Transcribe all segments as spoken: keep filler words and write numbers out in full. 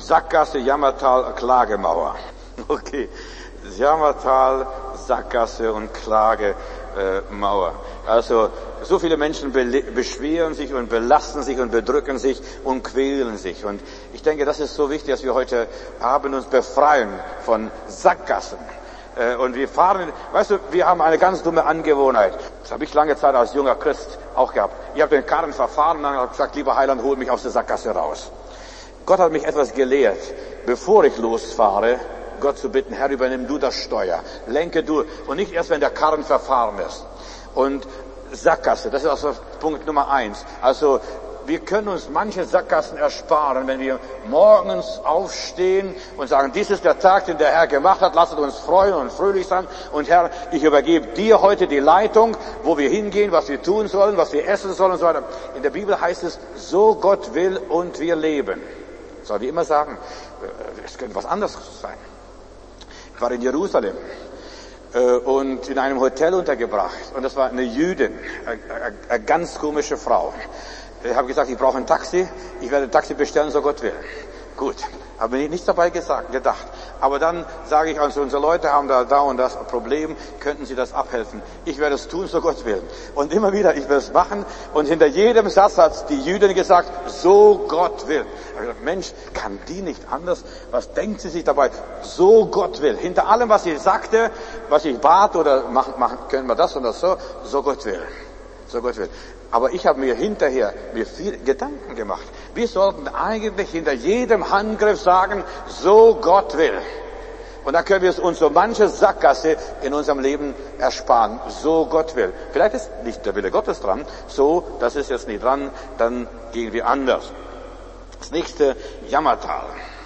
Sackgasse, Jammertal, Klagemauer. Okay. Jammertal, Sackgasse und Klagemauer. Also, so viele Menschen beschweren sich und belasten sich und bedrücken sich und quälen sich. Und ich denke, das ist so wichtig, dass wir heute Abend uns befreien von Sackgassen. Und wir fahren, weißt du, wir haben eine ganz dumme Angewohnheit. Das habe ich lange Zeit als junger Christ auch gehabt. Ich habe den Karren verfahren und dann habe ich gesagt, lieber Heiland, hol mich aus der Sackgasse raus. Gott hat mich etwas gelehrt, bevor ich losfahre, Gott zu bitten, Herr, übernimm du das Steuer, lenke du, und nicht erst, wenn der Karren verfahren ist. Und Sackgasse, das ist also Punkt Nummer eins. Also, wir können uns manche Sackgassen ersparen, wenn wir morgens aufstehen und sagen, dies ist der Tag, den der Herr gemacht hat, lasst uns freuen und fröhlich sein. Und Herr, ich übergebe dir heute die Leitung, wo wir hingehen, was wir tun sollen, was wir essen sollen und so weiter. In der Bibel heißt es, so Gott will und wir leben. Soll wir immer sagen, es könnte was anderes sein. Ich war in Jerusalem äh, und in einem Hotel untergebracht. Und das war eine Jüdin, eine, eine, eine ganz komische Frau. Ich habe gesagt, ich brauche ein Taxi, ich werde ein Taxi bestellen, so Gott will. Gut, habe mir nichts dabei gesagt, gedacht. Aber dann sage ich, also unsere Leute haben da, da und das Problem, könnten Sie das abhelfen? Ich werde es tun, so Gott will. Und immer wieder, ich werde es machen. Und hinter jedem Satz hat die Jüdin gesagt, so Gott will. Ich habe gesagt, Mensch, kann die nicht anders? Was denkt sie sich dabei? So Gott will. Hinter allem, was sie sagte, was ich bat oder machen, machen können wir das und das so, so Gott will. So Gott will. Aber ich habe mir hinterher mir viel Gedanken gemacht. Wir sollten eigentlich hinter jedem Handgriff sagen, so Gott will. Und dann können wir es uns so manche Sackgasse in unserem Leben ersparen. So Gott will. Vielleicht ist nicht der Wille Gottes dran. So, das ist jetzt nicht dran. Dann gehen wir anders. Das nächste, Jammertal.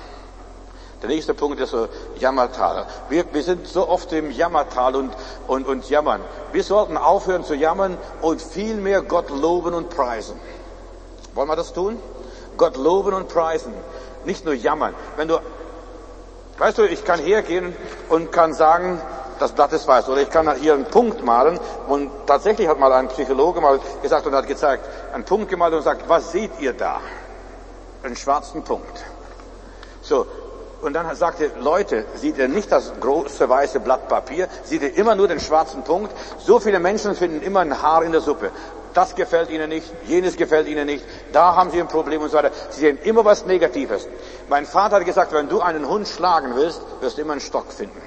Der nächste Punkt ist so Jammertal. Wir, wir sind so oft im Jammertal und, und, und jammern. Wir sollten aufhören zu jammern und viel mehr Gott loben und preisen. Wollen wir das tun? Gott loben und preisen. Nicht nur jammern. Wenn du, weißt du, ich kann hergehen und kann sagen, das Blatt ist weiß. Oder ich kann hier einen Punkt malen. Und tatsächlich hat mal ein Psychologe mal gesagt und hat gezeigt, einen Punkt gemalt und sagt, was seht ihr da? Einen schwarzen Punkt. So. Und dann sagte, Leute, seht ihr nicht das große weiße Blatt Papier, seht ihr immer nur den schwarzen Punkt? So viele Menschen finden immer ein Haar in der Suppe. Das gefällt ihnen nicht, jenes gefällt ihnen nicht, da haben sie ein Problem und so weiter. Sie sehen immer was Negatives. Mein Vater hat gesagt, wenn du einen Hund schlagen willst, wirst du immer einen Stock finden.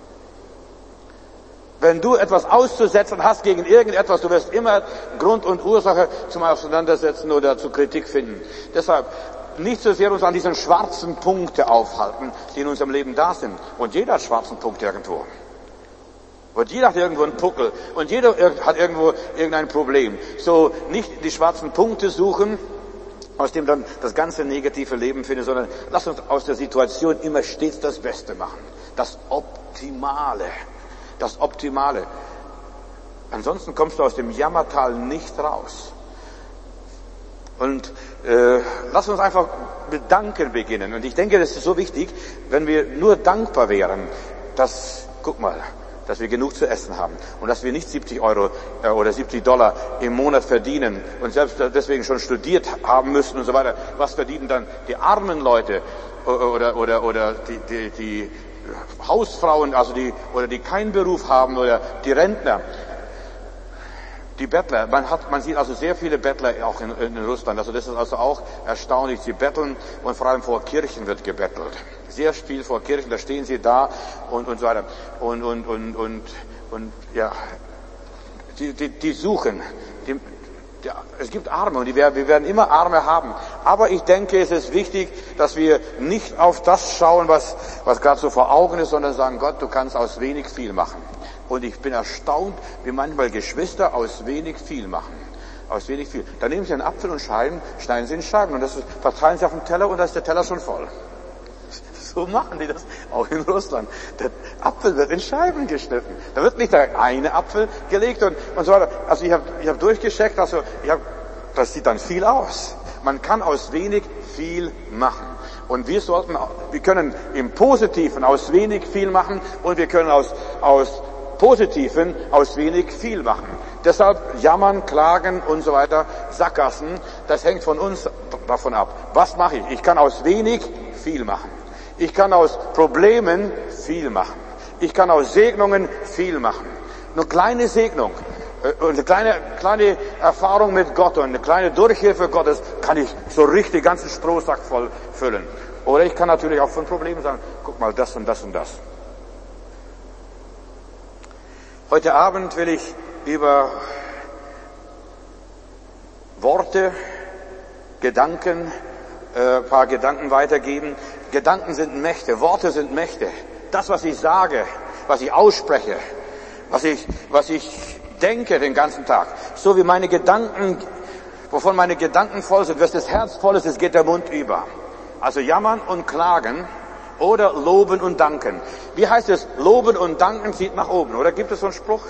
Wenn du etwas auszusetzen hast gegen irgendetwas, du wirst immer Grund und Ursache zum Auseinandersetzen oder zur Kritik finden. Deshalb, nicht so sehr uns an diesen schwarzen Punkten aufhalten, die in unserem Leben da sind. Und jeder hat schwarzen Punkt irgendwo. Und jeder hat irgendwo einen Puckel. Und jeder hat irgendwo irgendein Problem. So nicht die schwarzen Punkte suchen, aus dem dann das ganze negative Leben findet, sondern lass uns aus der Situation immer stets das Beste machen. Das Optimale. Das Optimale. Ansonsten kommst du aus dem Jammertal nicht raus. Und äh, lass uns einfach mit Danken beginnen. Und ich denke, das ist so wichtig, wenn wir nur dankbar wären, dass, guck mal, dass wir genug zu essen haben und dass wir nicht siebzig Euro äh, oder siebzig Dollar im Monat verdienen und selbst deswegen schon studiert haben müssen und so weiter. Was verdienen dann die armen Leute oder oder oder die die, die Hausfrauen, also die oder die keinen Beruf haben oder die Rentner? Die Bettler, man hat, man sieht also sehr viele Bettler auch in, in Russland. Also das ist also auch erstaunlich. Sie betteln und vor allem vor Kirchen wird gebettelt. Sehr viel vor Kirchen, da stehen sie da und, und so weiter. Und, und, und, und, und, ja, die, die, die suchen. Die, die, es gibt Arme und die, wir werden immer Arme haben. Aber ich denke, es ist wichtig, dass wir nicht auf das schauen, was, was gerade so vor Augen ist, sondern sagen, Gott, du kannst aus wenig viel machen. Und ich bin erstaunt, wie manchmal Geschwister aus wenig viel machen. Aus wenig viel. Da nehmen sie einen Apfel und schneiden, schneiden sie in Scheiben und das verteilen sie auf den Teller und da ist der Teller schon voll. So machen die das auch in Russland. Der Apfel wird in Scheiben geschnitten. Da wird nicht der eine Apfel gelegt und, und so weiter. Also ich habe ich hab durchgecheckt, also ich hab, das sieht dann viel aus. Man kann aus wenig viel machen. Und wir sollten, wir können im Positiven aus wenig viel machen und wir können aus, aus Positiven aus wenig viel machen. Deshalb jammern, klagen und so weiter, Sackgassen, das hängt von uns davon ab. Was mache ich? Ich kann aus wenig viel machen. Ich kann aus Problemen viel machen. Ich kann aus Segnungen viel machen. Eine kleine Segnung, eine kleine, kleine Erfahrung mit Gott und eine kleine Durchhilfe Gottes kann ich so richtig den ganzen Strohsack voll füllen. Oder ich kann natürlich auch von Problemen sagen, guck mal, das und das und das. Heute Abend will ich über Worte, Gedanken, äh, ein paar Gedanken weitergeben. Gedanken sind Mächte, Worte sind Mächte. Das, was ich sage, was ich ausspreche, was ich, was ich denke den ganzen Tag, so wie meine Gedanken, wovon meine Gedanken voll sind, wenn das Herz voll ist, es geht der Mund über. Also jammern und klagen oder loben und danken. Wie heißt es? Loben und danken zieht nach oben. Oder gibt es so einen Spruch?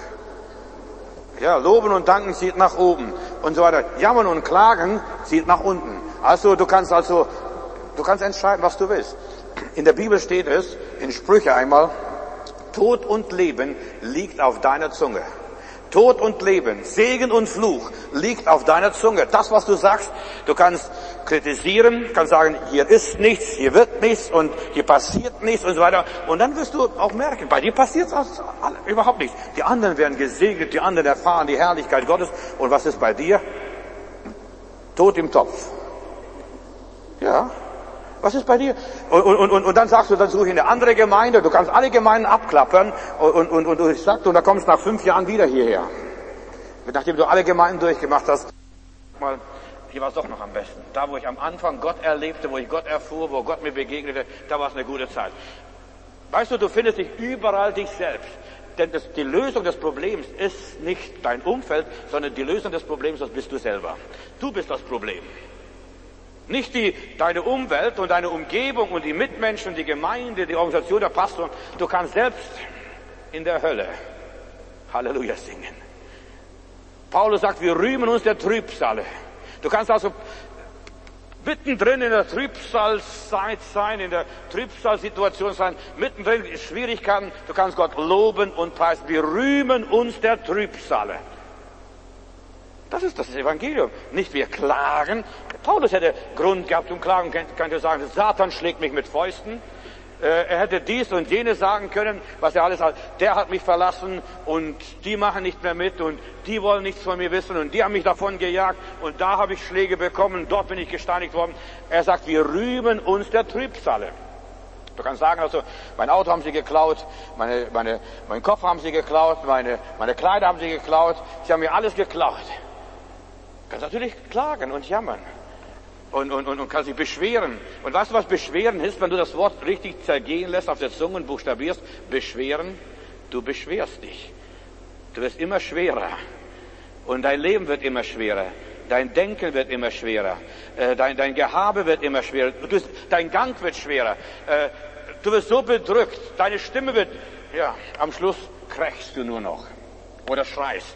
Ja, loben und danken zieht nach oben und so weiter. Jammern und klagen zieht nach unten. Also du kannst also, du kannst entscheiden, was du willst. In der Bibel steht es, in Sprüche einmal, Tod und Leben liegt auf deiner Zunge. Tod und Leben, Segen und Fluch liegt auf deiner Zunge. Das, was du sagst, du kannst kritisieren, kannst sagen, hier ist nichts, hier wird nichts und hier passiert nichts und so weiter. Und dann wirst du auch merken, bei dir passiert überhaupt nichts. Die anderen werden gesegnet, die anderen erfahren die Herrlichkeit Gottes. Und was ist bei dir? Tod im Topf. Ja. Was ist bei dir? Und, und, und, und dann sagst du, dann suche ich eine andere Gemeinde. Du kannst alle Gemeinden abklappern und, und, und, und ich sag, und dann kommst du nach fünf Jahren wieder hierher. Nachdem du alle Gemeinden durchgemacht hast. Mal, hier war es doch noch am besten. Da, wo ich am Anfang Gott erlebte, wo ich Gott erfuhr, wo Gott mir begegnete, da war es eine gute Zeit. Weißt du, du findest dich überall dich selbst. Denn das, die Lösung des Problems ist nicht dein Umfeld, sondern die Lösung des Problems, das bist du selber. Du bist das Problem. Nicht die, deine Umwelt und deine Umgebung und die Mitmenschen, die Gemeinde, die Organisation, der Pastor. Du kannst selbst in der Hölle Halleluja singen. Paulus sagt, wir rühmen uns der Trübsale. Du kannst also mittendrin in der Trübsalzeit sein, in der Trübsalsituation sein, mittendrin in Schwierigkeiten. Du kannst Gott loben und preisen. Wir rühmen uns der Trübsale. Das ist das Evangelium. Nicht wir klagen. Paulus hätte Grund gehabt zum Klagen, könnte sagen, Satan schlägt mich mit Fäusten. Er hätte dies und jenes sagen können, was er alles hat. Der hat mich verlassen und die machen nicht mehr mit und die wollen nichts von mir wissen und die haben mich davon gejagt und da habe ich Schläge bekommen, dort bin ich gesteinigt worden. Er sagt, wir rühmen uns der Trübsale. Du kannst sagen, also, mein Auto haben sie geklaut, meine, meine, meinen Koffer haben sie geklaut, meine, meine Kleider haben sie geklaut, sie haben mir alles geklaut. Du kannst natürlich klagen und jammern und, und, und, und kannst dich beschweren. Und weißt du, was beschweren ist, wenn du das Wort richtig zergehen lässt, auf der Zunge und buchstabierst? Beschweren, du beschwerst dich. Du wirst immer schwerer. Und dein Leben wird immer schwerer. Dein Denken wird immer schwerer. Äh, dein, dein Gehabe wird immer schwerer. Du wirst, dein Gang wird schwerer. Äh, du wirst so bedrückt. Deine Stimme wird, ja, am Schluss krächzt du nur noch. Oder schreist.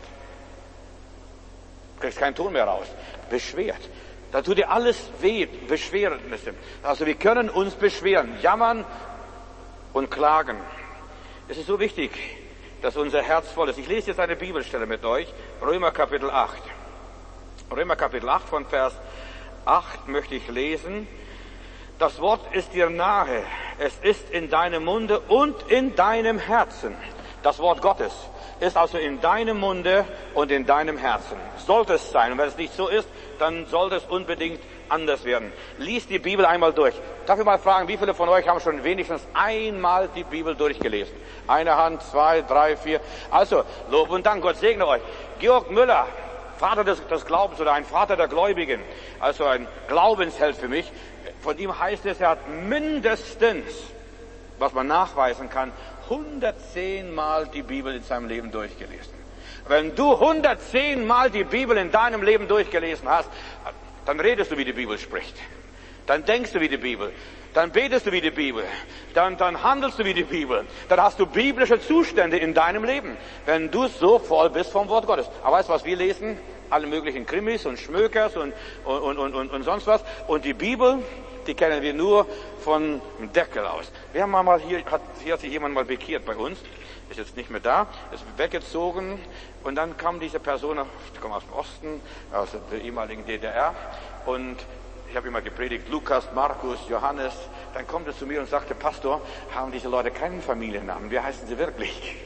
Du kriegst keinen Ton mehr raus. Beschwert. Da tut dir alles weh. Beschwernisse. Also wir können uns beschweren. Jammern und klagen. Es ist so wichtig, dass unser Herz voll ist. Ich lese jetzt eine Bibelstelle mit euch. Römer Kapitel acht. Römer Kapitel acht von Vers acht möchte ich lesen. Das Wort ist dir nahe. Es ist in deinem Munde und in deinem Herzen. Das Wort Gottes ist also in deinem Munde und in deinem Herzen. Sollte es sein. Und wenn es nicht so ist, dann sollte es unbedingt anders werden. Lies die Bibel einmal durch. Darf ich mal fragen, wie viele von euch haben schon wenigstens einmal die Bibel durchgelesen? Eine Hand, zwei, drei, vier. Also, Lob und Dank, Gott segne euch. Georg Müller, Vater des, des Glaubens oder ein Vater der Gläubigen, also ein Glaubensheld für mich. Von ihm heißt es, er hat mindestens, was man nachweisen kann, hundertzehn Mal die Bibel in seinem Leben durchgelesen. Wenn du hundertzehn Mal die Bibel in deinem Leben durchgelesen hast, dann redest du, wie die Bibel spricht. Dann denkst du wie die Bibel. Dann betest du wie die Bibel. Dann, dann handelst du wie die Bibel. Dann hast du biblische Zustände in deinem Leben. Wenn du so voll bist vom Wort Gottes. Aber weißt du, was wir lesen? Alle möglichen Krimis und Schmökers und, und, und, und, und sonst was. Und die Bibel, die kennen wir nur von dem Deckel aus. Wir haben mal hier, hat, hier hat sich jemand mal bekehrt bei uns. ist jetzt nicht mehr da, ist weggezogen. Und dann kam diese Person, die kommt aus dem Osten, aus der ehemaligen D D R. Und ich habe immer gepredigt, Lukas, Markus, Johannes. Dann kommt er zu mir und sagte, Pastor, haben diese Leute keinen Familiennamen? Wie heißen sie wirklich?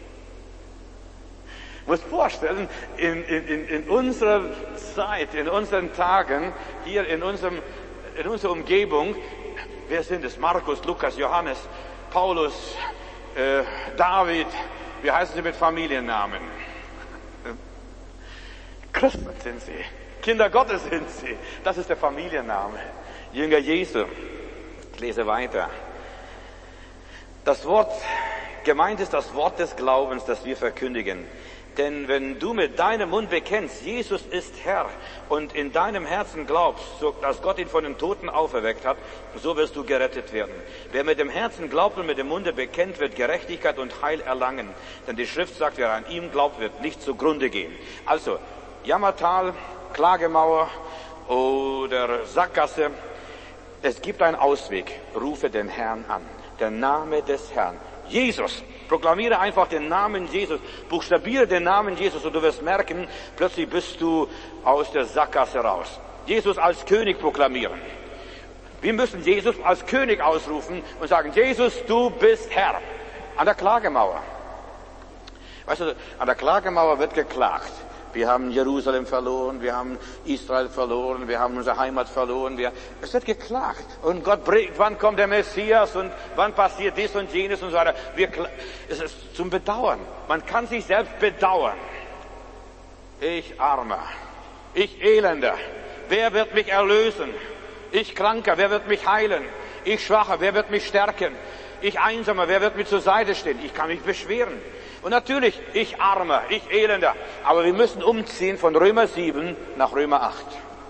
Ich muss vorstellen, in, in, in unserer Zeit, in unseren Tagen, hier in, unserem, in unserer Umgebung, wer sind es? Markus, Lukas, Johannes, Paulus, äh, David, wie heißen sie mit Familiennamen? Christen sind sie, Kinder Gottes sind sie. Das ist der Familienname. Jünger Jesu. Ich lese weiter. Das Wort, gemeint ist das Wort des Glaubens, das wir verkündigen. Denn wenn du mit deinem Mund bekennst, Jesus ist Herr, und in deinem Herzen glaubst, so, dass Gott ihn von den Toten auferweckt hat, so wirst du gerettet werden. Wer mit dem Herzen glaubt und mit dem Munde bekennt, wird Gerechtigkeit und Heil erlangen. Denn die Schrift sagt, wer an ihm glaubt, wird nicht zugrunde gehen. Also, Jammertal, Klagemauer oder Sackgasse, es gibt einen Ausweg. Rufe den Herrn an. Der Name des Herrn. Jesus. Proklamiere einfach den Namen Jesus. Buchstabiere den Namen Jesus und du wirst merken, plötzlich bist du aus der Sackgasse raus. Jesus als König proklamieren. Wir müssen Jesus als König ausrufen und sagen, Jesus, du bist Herr. An der Klagemauer. Weißt du, an der Klagemauer wird geklagt. Wir haben Jerusalem verloren, wir haben Israel verloren, wir haben unsere Heimat verloren. Wir, es wird geklagt. Und Gott bringt, wann kommt der Messias und wann passiert dies und jenes und so weiter. Wir, es ist zum Bedauern. Man kann sich selbst bedauern. Ich Armer, ich Elender, wer wird mich erlösen? Ich Kranker, wer wird mich heilen? Ich Schwacher, wer wird mich stärken? Ich Einsamer, wer wird mir zur Seite stehen? Ich kann mich beschweren. Und natürlich, ich Armer, ich Elender. Aber wir müssen umziehen von Römer sieben nach Römer acht.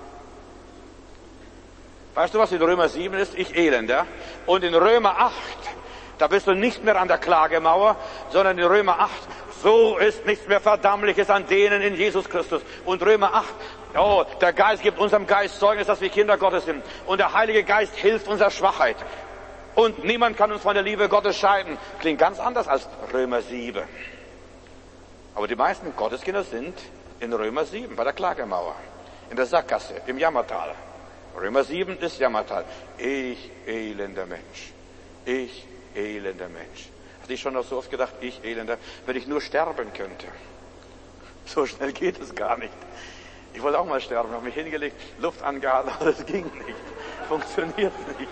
Weißt du, was in Römer sieben ist? Ich Elender. Und in Römer acht, da bist du nicht mehr an der Klagemauer, sondern in Römer acht, so ist nichts mehr Verdammliches an denen in Jesus Christus. Und Römer acht, oh, der Geist gibt unserem Geist Zeugnis, dass wir Kinder Gottes sind. Und der Heilige Geist hilft unserer Schwachheit. Und niemand kann uns von der Liebe Gottes scheiden. Klingt ganz anders als Römer sieben. Aber die meisten Gotteskinder sind in Römer sieben, bei der Klagemauer, in der Sackgasse, im Jammertal. Römer sieben ist Jammertal. Ich elender Mensch. Ich elender Mensch. Hatte ich schon noch so oft gedacht, ich elender, wenn ich nur sterben könnte. So schnell geht es gar nicht. Ich wollte auch mal sterben, habe mich hingelegt, Luft angehalten, aber das ging nicht. Funktioniert nicht.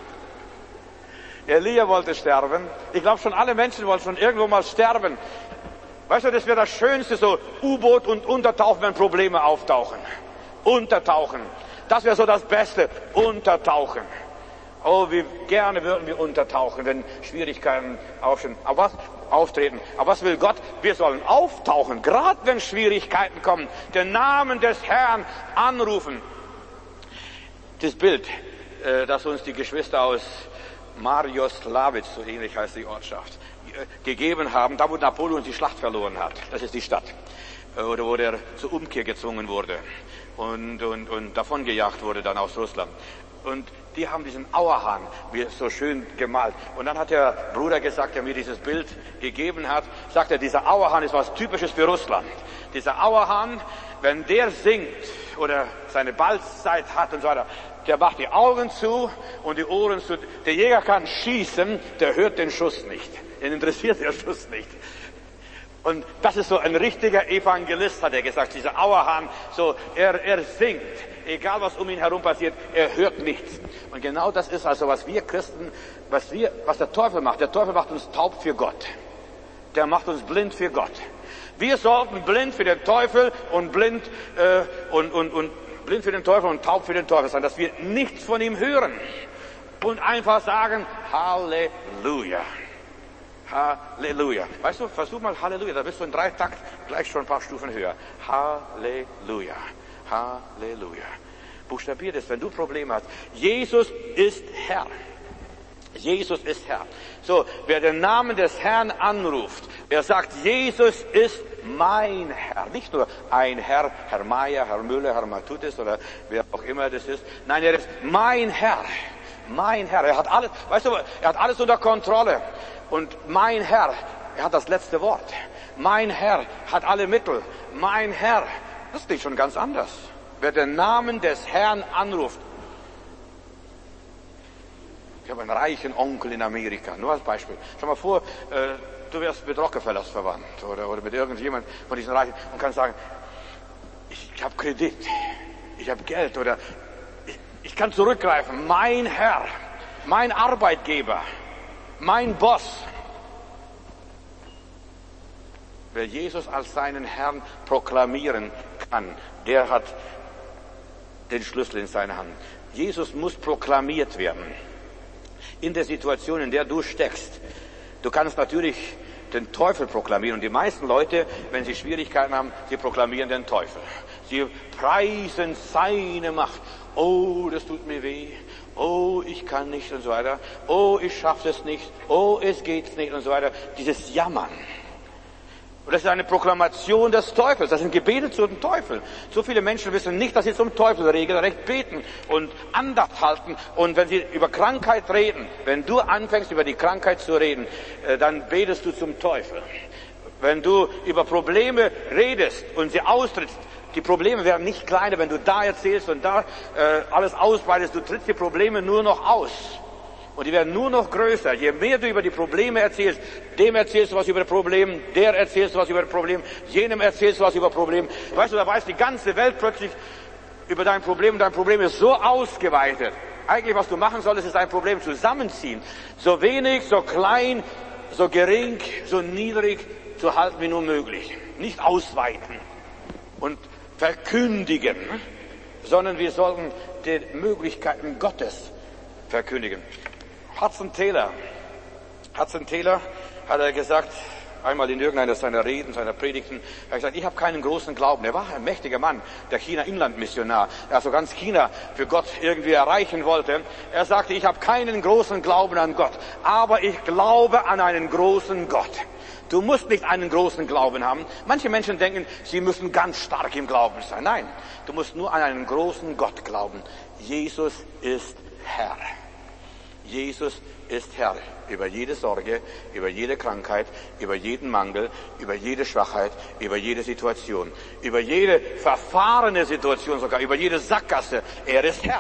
Elia wollte sterben. Ich glaube schon, alle Menschen wollten schon irgendwo mal sterben. Weißt du, das wäre das Schönste, so U-Boot und Untertauchen, wenn Probleme auftauchen. Untertauchen. Das wäre so das Beste. Untertauchen. Oh, wie gerne würden wir untertauchen, wenn Schwierigkeiten aufstehen. Aber was? Auftreten. Aber was will Gott? Wir sollen auftauchen, gerade wenn Schwierigkeiten kommen. Den Namen des Herrn anrufen. Das Bild, das uns die Geschwister aus Marjoslawitz, so ähnlich heißt die Ortschaft, gegeben haben, da wo Napoleon die Schlacht verloren hat. Das ist die Stadt. Oder wo der zur Umkehr gezwungen wurde und, und, und davongejagt wurde dann aus Russland. Und die haben diesen Auerhahn wie so schön gemalt. Und dann hat der Bruder gesagt, der mir dieses Bild gegeben hat, sagt er, dieser Auerhahn ist was Typisches für Russland. Dieser Auerhahn, wenn der singt oder seine Balzzeit hat und so weiter, der macht die Augen zu und die Ohren zu. Der Jäger kann schießen, der hört den Schuss nicht. Den interessiert der Schuss nicht. Und das ist so ein richtiger Evangelist, hat er gesagt, dieser Auerhahn, so, er, er singt, egal was um ihn herum passiert, er hört nichts. Und genau das ist also, was wir Christen, was wir, was der Teufel macht. Der Teufel macht uns taub für Gott. Der macht uns blind für Gott. Wir sollten blind für den Teufel und blind, äh, und, und, und, blind für den Teufel und taub für den Teufel sein, dass wir nichts von ihm hören. Und einfach sagen, Halleluja. Halleluja. Weißt du, versuch mal Halleluja, da bist du in drei Takt gleich schon ein paar Stufen höher. Halleluja. Halleluja. Buchstabier das, wenn du Probleme hast. Jesus ist Herr. Jesus ist Herr. So, wer den Namen des Herrn anruft, wer sagt, Jesus ist mein Herr, nicht nur ein Herr, Herr Meier, Herr Müller, Herr Matutis oder wer auch immer das ist. Nein, er ist mein Herr. Mein Herr. Er hat alles, weißt du, er hat alles unter Kontrolle. Und mein Herr, er hat das letzte Wort. Mein Herr hat alle Mittel. Mein Herr. Das ist nicht schon ganz anders. Wer den Namen des Herrn anruft. Ich habe einen reichen Onkel in Amerika, nur als Beispiel. Schau mal vor, äh, du wärst mit Rockefellers verwandt oder, oder mit irgendjemand von diesen Reichen und kannst sagen, ich, ich habe Kredit, ich habe Geld oder ich, ich kann zurückgreifen. Mein Herr, mein Arbeitgeber, mein Boss. Wer Jesus als seinen Herrn proklamieren kann, der hat den Schlüssel in seiner Hand. Jesus muss proklamiert werden. In der Situation, in der du steckst. Du kannst natürlich den Teufel proklamieren. Und die meisten Leute, wenn sie Schwierigkeiten haben, sie proklamieren den Teufel. Sie preisen seine Macht. Oh, das tut mir weh. Oh, ich kann nicht und so weiter. Oh, ich schaffe es nicht. Oh, es geht nicht und so weiter. Dieses Jammern. Und das ist eine Proklamation des Teufels. Das sind Gebete zum Teufel. So viele Menschen wissen nicht, dass sie zum Teufel regelrecht beten und Andacht halten. Und wenn sie über Krankheit reden, wenn du anfängst, über die Krankheit zu reden, dann betest du zum Teufel. Wenn du über Probleme redest und sie austrittst, die Probleme werden nicht kleiner, wenn du da erzählst und da äh, alles ausbreitest. Du trittst die Probleme nur noch aus. Und die werden nur noch größer. Je mehr du über die Probleme erzählst, dem erzählst du was über das Problem, der erzählst du was über das Problem, jenem erzählst du was über das Problem. Weißt du, da weiß die ganze Welt plötzlich über dein Problem. Und dein Problem ist so ausgeweitet. Eigentlich, was du machen solltest, ist dein Problem zusammenziehen. So wenig, so klein, so gering, so niedrig zu halten wie nur möglich. Nicht ausweiten und verkündigen, sondern wir sollten die Möglichkeiten Gottes verkündigen. Hudson Taylor, Hudson Taylor hat er gesagt, einmal in irgendeiner seiner Reden, seiner Predigten, er hat gesagt, ich habe keinen großen Glauben. Er war ein mächtiger Mann, der China-Inland-Missionar, der also ganz China für Gott irgendwie erreichen wollte. Er sagte, ich habe keinen großen Glauben an Gott, aber ich glaube an einen großen Gott. Du musst nicht einen großen Glauben haben. Manche Menschen denken, sie müssen ganz stark im Glauben sein. Nein, du musst nur an einen großen Gott glauben. Jesus ist Herr. Jesus ist Herr über jede Sorge, über jede Krankheit, über jeden Mangel, über jede Schwachheit, über jede Situation, über jede verfahrene Situation sogar, über jede Sackgasse. Er ist Herr.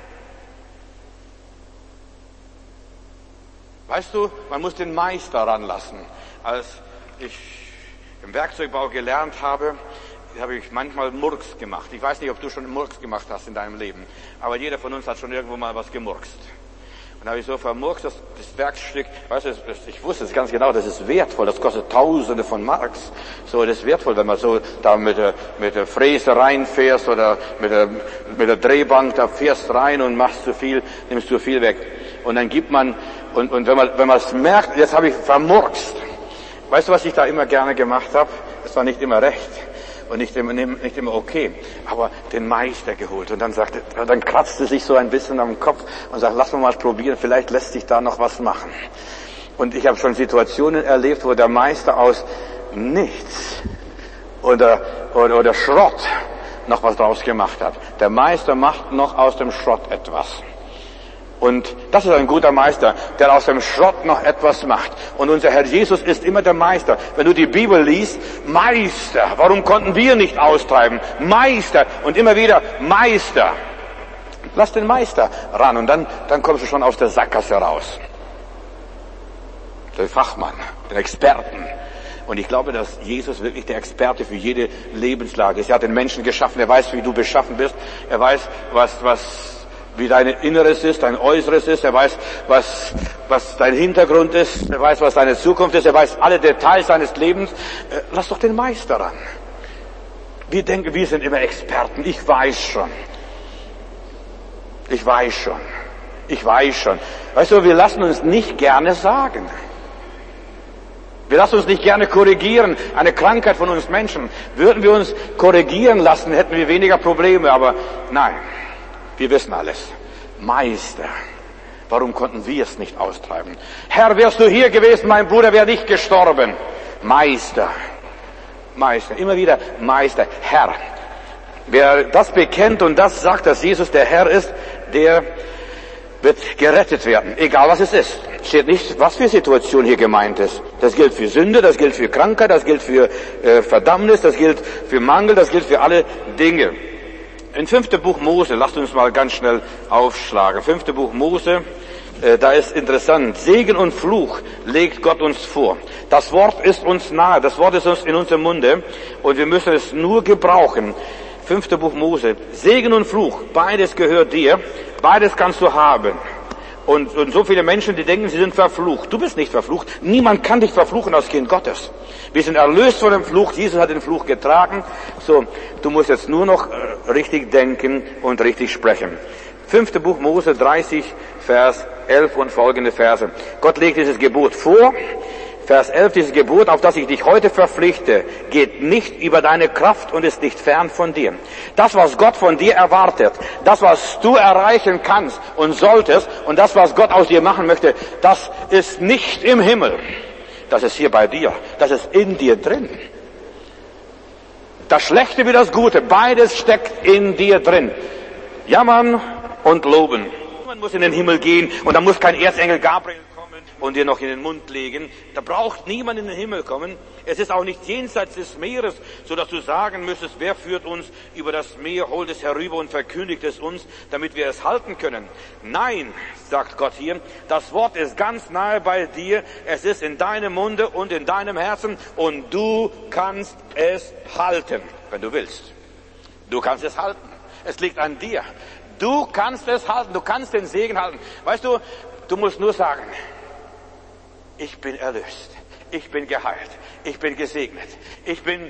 Weißt du, man muss den Meister ranlassen. Als ich im Werkzeugbau gelernt habe, habe ich manchmal Murks gemacht. Ich weiß nicht, ob du schon Murks gemacht hast in deinem Leben, aber jeder von uns hat schon irgendwo mal was gemurkst. Und habe ich so vermurkst, dass das Werkstück, weißt du, ich wusste es ganz genau, das ist wertvoll, das kostet Tausende von Marks. So, das ist wertvoll, wenn man so da mit der, mit der Fräse reinfährst oder mit der, mit der Drehbank, da fährst rein und machst zu viel, nimmst zu viel weg. Und dann gibt man, und, und wenn man, wenn man es merkt, jetzt habe ich vermurkst. Weißt du, was ich da immer gerne gemacht habe? Das war nicht immer recht. Und nicht immer, nicht immer okay, aber den Meister geholt. Und dann sagte, dann kratzte sich so ein bisschen am Kopf und sagt, lass mal mal probieren, vielleicht lässt sich da noch was machen. Und ich habe schon Situationen erlebt, wo der Meister aus nichts oder, oder, oder Schrott noch was draus gemacht hat. Der Meister macht noch aus dem Schrott etwas. Und das ist ein guter Meister, der aus dem Schrott noch etwas macht. Und unser Herr Jesus ist immer der Meister. Wenn du die Bibel liest, Meister, warum konnten wir nicht austreiben? Meister und immer wieder Meister. Lass den Meister ran und dann, dann kommst du schon aus der Sackgasse raus. Der Fachmann, der Experten. Und ich glaube, dass Jesus wirklich der Experte für jede Lebenslage ist. Er hat den Menschen geschaffen, er weiß, wie du beschaffen bist. Er weiß, was, was, wie dein Inneres ist, dein Äußeres ist, er weiß, was, was dein Hintergrund ist, er weiß, was deine Zukunft ist, er weiß alle Details deines Lebens. Äh, lass doch den Meister ran. Wir denken, wir sind immer Experten. Ich weiß schon. Ich weiß schon. Ich weiß schon. Weißt du, wir lassen uns nicht gerne sagen. Wir lassen uns nicht gerne korrigieren. Eine Krankheit von uns Menschen. Würden wir uns korrigieren lassen, hätten wir weniger Probleme, aber nein. Wir wissen alles. Meister, warum konnten wir es nicht austreiben? Herr, wärst du hier gewesen, mein Bruder wäre nicht gestorben. Meister, Meister, immer wieder Meister, Herr. Wer das bekennt und das sagt, dass Jesus der Herr ist, der wird gerettet werden, egal was es ist. Steht nicht, was für Situation hier gemeint ist. Das gilt für Sünde, das gilt für Krankheit, das gilt für äh, Verdammnis, das gilt für Mangel, das gilt für alle Dinge. In fünfte Buch Mose, lasst uns mal ganz schnell aufschlagen. Fünfte Buch Mose, äh, da ist interessant. Segen und Fluch legt Gott uns vor. Das Wort ist uns nahe, das Wort ist uns in unserem Munde und wir müssen es nur gebrauchen. Fünfte Buch Mose. Segen und Fluch, beides gehört dir, beides kannst du haben. Und, und so viele Menschen, die denken, sie sind verflucht. Du bist nicht verflucht. Niemand kann dich verfluchen als Kind Gottes. Wir sind erlöst von dem Fluch. Jesus hat den Fluch getragen. So, du musst jetzt nur noch äh, richtig denken und richtig sprechen. Fünfte Buch Mose dreißig, Vers elf und folgende Verse. Gott legt dieses Gebot vor. Vers elf, dieses Gebot, auf das ich dich heute verpflichte, geht nicht über deine Kraft und ist nicht fern von dir. Das, was Gott von dir erwartet, das, was du erreichen kannst und solltest und das, was Gott aus dir machen möchte, das ist nicht im Himmel. Das ist hier bei dir. Das ist in dir drin. Das Schlechte wie das Gute, beides steckt in dir drin. Jammern und loben. Man muss in den Himmel gehen und da muss kein Erzengel Gabriel und dir noch in den Mund legen. Da braucht niemand in den Himmel kommen. Es ist auch nicht jenseits des Meeres, so dass du sagen müsstest, wer führt uns über das Meer, holt es herüber und verkündigt es uns, damit wir es halten können. Nein, sagt Gott hier, das Wort ist ganz nahe bei dir. Es ist in deinem Munde und in deinem Herzen und du kannst es halten, wenn du willst. Du kannst es halten. Es liegt an dir. Du kannst es halten. Du kannst den Segen halten. Weißt du, du musst nur sagen, ich bin erlöst, ich bin geheilt, ich bin gesegnet, ich bin,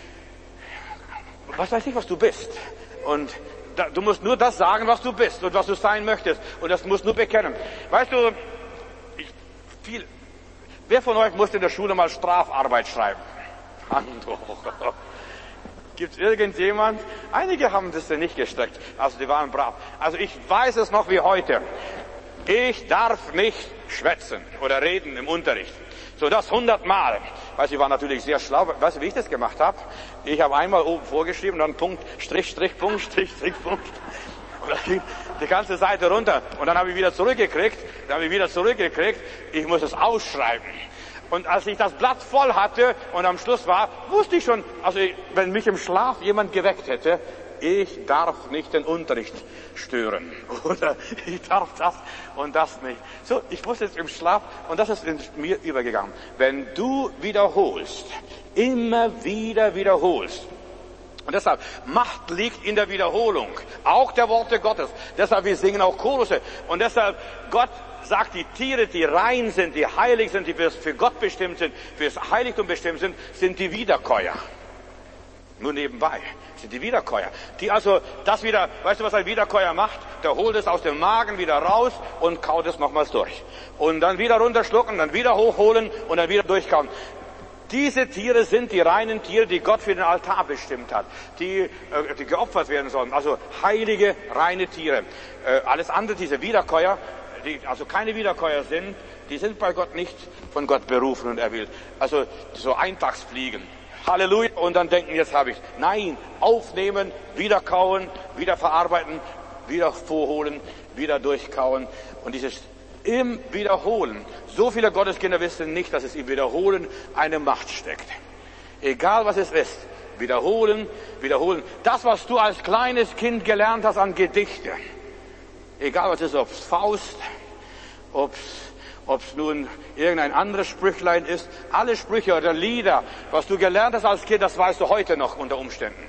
was weiß ich, was du bist. Und da, du musst nur das sagen, was du bist und was du sein möchtest. Und das musst du nur bekennen. Weißt du, ich, viel, wer von euch musste in der Schule mal Strafarbeit schreiben? Hand hoch. Gibt es irgendjemand? Einige haben das nicht gestreckt, also die waren brav. Also ich weiß es noch wie heute. Ich darf nicht schwätzen oder reden im Unterricht. So das hundertmal. Weißt du, ich war natürlich sehr schlau. Weißt du, wie ich das gemacht habe? Ich habe einmal oben vorgeschrieben, dann Punkt, Strich, Strich, Punkt, Strich, Strich, Punkt. Und dann ging die ganze Seite runter. Und dann habe ich wieder zurückgekriegt, dann habe ich wieder zurückgekriegt, ich muss es ausschreiben. Und als ich das Blatt voll hatte und am Schluss war, wusste ich schon, also wenn mich im Schlaf jemand geweckt hätte, ich darf nicht den Unterricht stören. Oder ich darf das und das nicht. So, ich wusste es im Schlaf und das ist in mir übergegangen. Wenn du wiederholst, immer wieder wiederholst, und deshalb, Macht liegt in der Wiederholung, auch der Worte Gottes. Deshalb, wir singen auch Chorus. Und deshalb, Gott sagt, die Tiere, die rein sind, die heilig sind, die für Gott bestimmt sind, fürs Heiligtum bestimmt sind, sind die Wiederkäuer. Nur nebenbei sind die Wiederkäuer. Die also das wieder, weißt du, was ein Wiederkäuer macht? Der holt es aus dem Magen wieder raus und kaut es nochmals durch. Und dann wieder runterschlucken, dann wieder hochholen und dann wieder durchkauen. Diese Tiere sind die reinen Tiere, die Gott für den Altar bestimmt hat, die, äh, die geopfert werden sollen. Also heilige, reine Tiere. Äh, alles andere, diese Wiederkäuer, die also keine Wiederkäuer sind, die sind bei Gott nicht von Gott berufen und erwählt. Also so Eintagsfliegen. Halleluja. Und dann denken, jetzt habe ich. Nein, aufnehmen, wieder kauen, wieder verarbeiten, wieder vorholen, wieder durchkauen. Und dieses im Wiederholen. So viele Gotteskinder wissen nicht, dass es im Wiederholen eine Macht steckt. Egal was es ist. Wiederholen, wiederholen. Das, was du als kleines Kind gelernt hast an Gedichte. Egal was es ist, ob es Faust, ob es ob es nun irgendein anderes Sprüchlein ist, alle Sprüche oder Lieder, was du gelernt hast als Kind, das weißt du heute noch unter Umständen.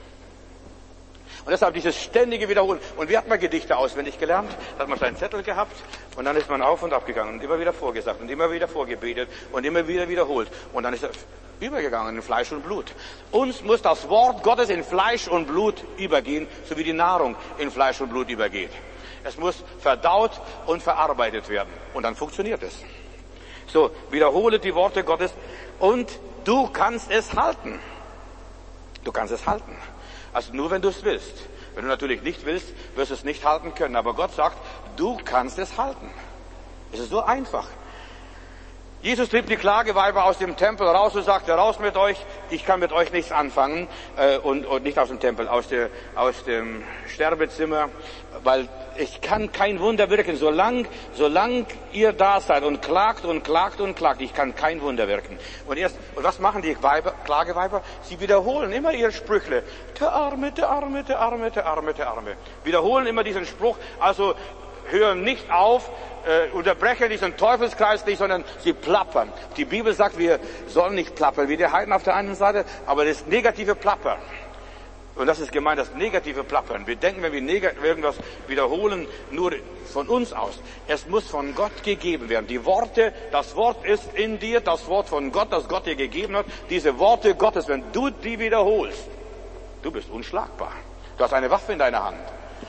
Und deshalb dieses ständige Wiederholen. Und wie hat man Gedichte auswendig gelernt? Da hat man seinen Zettel gehabt und dann ist man auf und ab gegangen und immer wieder vorgesagt und immer wieder vorgebetet und immer wieder wiederholt. Und dann ist er übergegangen in Fleisch und Blut. Uns muss das Wort Gottes in Fleisch und Blut übergehen, so wie die Nahrung in Fleisch und Blut übergeht. Es muss verdaut und verarbeitet werden. Und dann funktioniert es. So, wiederhole die Worte Gottes und du kannst es halten. Du kannst es halten. Also nur wenn du es willst. Wenn du natürlich nicht willst, wirst du es nicht halten können. Aber Gott sagt, du kannst es halten. Es ist so einfach. Jesus trieb die Klageweiber aus dem Tempel raus und sagte, raus mit euch, ich kann mit euch nichts anfangen, äh, und, und nicht aus dem Tempel, aus, der, aus dem Sterbezimmer, weil ich kann kein Wunder wirken, solange solang ihr da seid und klagt und klagt und klagt, ich kann kein Wunder wirken. Und erst, und was machen die Weiber, Klageweiber? Sie wiederholen immer ihre Sprüchle. Der Arme, der Arme, der Arme, der Arme, der Arme. Wiederholen immer diesen Spruch, also hören nicht auf, äh, unterbrechen diesen Teufelskreis nicht, sondern sie plappern. Die Bibel sagt, wir sollen nicht plappern, wie die Heiden auf der einen Seite, aber das negative Plappern. Und das ist gemeint, das negative Plappern. Wir denken, wenn wir neg- irgendwas wiederholen, nur von uns aus. Es muss von Gott gegeben werden. Die Worte, das Wort ist in dir, das Wort von Gott, das Gott dir gegeben hat. Diese Worte Gottes, wenn du die wiederholst, du bist unschlagbar. Du hast eine Waffe in deiner Hand.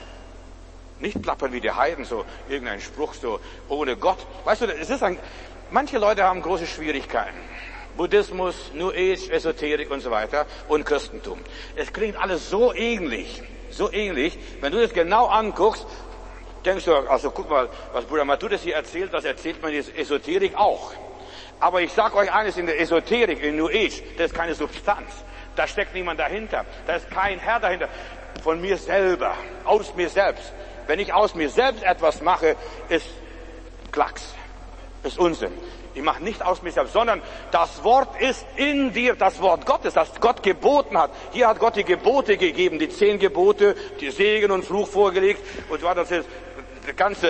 Nicht plappern wie die Heiden, so irgendein Spruch, so ohne Gott. Weißt du, es ist ein, manche Leute haben große Schwierigkeiten. Buddhismus, New Age, Esoterik und so weiter und Christentum. Es klingt alles so ähnlich, so ähnlich. Wenn du das genau anguckst, denkst du, also guck mal, was Bruder Matthäus hier erzählt, das erzählt man in der Esoterik auch. Aber ich sage euch eines, in der Esoterik, in New Age, das ist keine Substanz. Da steckt niemand dahinter. Da ist kein Herr dahinter. Von mir selber, aus mir selbst. Wenn ich aus mir selbst etwas mache, ist Klacks, ist Unsinn. Ich mache nicht aus mir selbst, sondern das Wort ist in dir, das Wort Gottes, das Gott geboten hat. Hier hat Gott die Gebote gegeben, die zehn Gebote, die Segen und Fluch vorgelegt. Und so hat das jetzt, der ganze,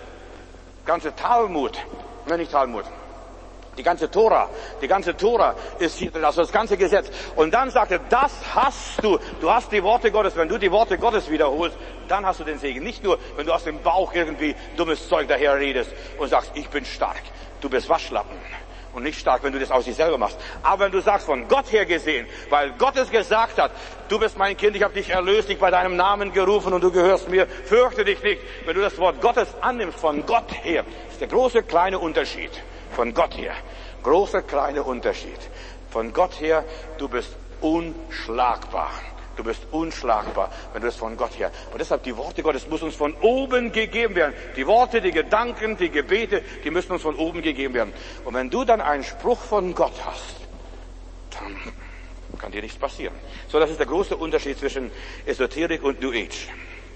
ganze Talmud, nein, nicht Talmud, die ganze Tora, die ganze Tora ist hier, also das ganze Gesetz. Und dann sagt er, das hast du. Du hast die Worte Gottes. Wenn du die Worte Gottes wiederholst, dann hast du den Segen. Nicht nur, wenn du aus dem Bauch irgendwie dummes Zeug daher redest und sagst, ich bin stark. Du bist Waschlappen und nicht stark, wenn du das aus dir selber machst. Aber wenn du sagst, von Gott her gesehen, weil Gott es gesagt hat, du bist mein Kind, ich habe dich erlöst, dich bei deinem Namen gerufen und du gehörst mir, fürchte dich nicht. Wenn du das Wort Gottes annimmst, von Gott her, ist der große kleine Unterschied. Von Gott her. Großer, kleiner Unterschied. Von Gott her, du bist unschlagbar. Du bist unschlagbar, wenn du es von Gott her. Und deshalb, die Worte Gottes müssen uns von oben gegeben werden. Die Worte, die Gedanken, die Gebete, die müssen uns von oben gegeben werden. Und wenn du dann einen Spruch von Gott hast, dann kann dir nichts passieren. So, das ist der große Unterschied zwischen Esoterik und New Age.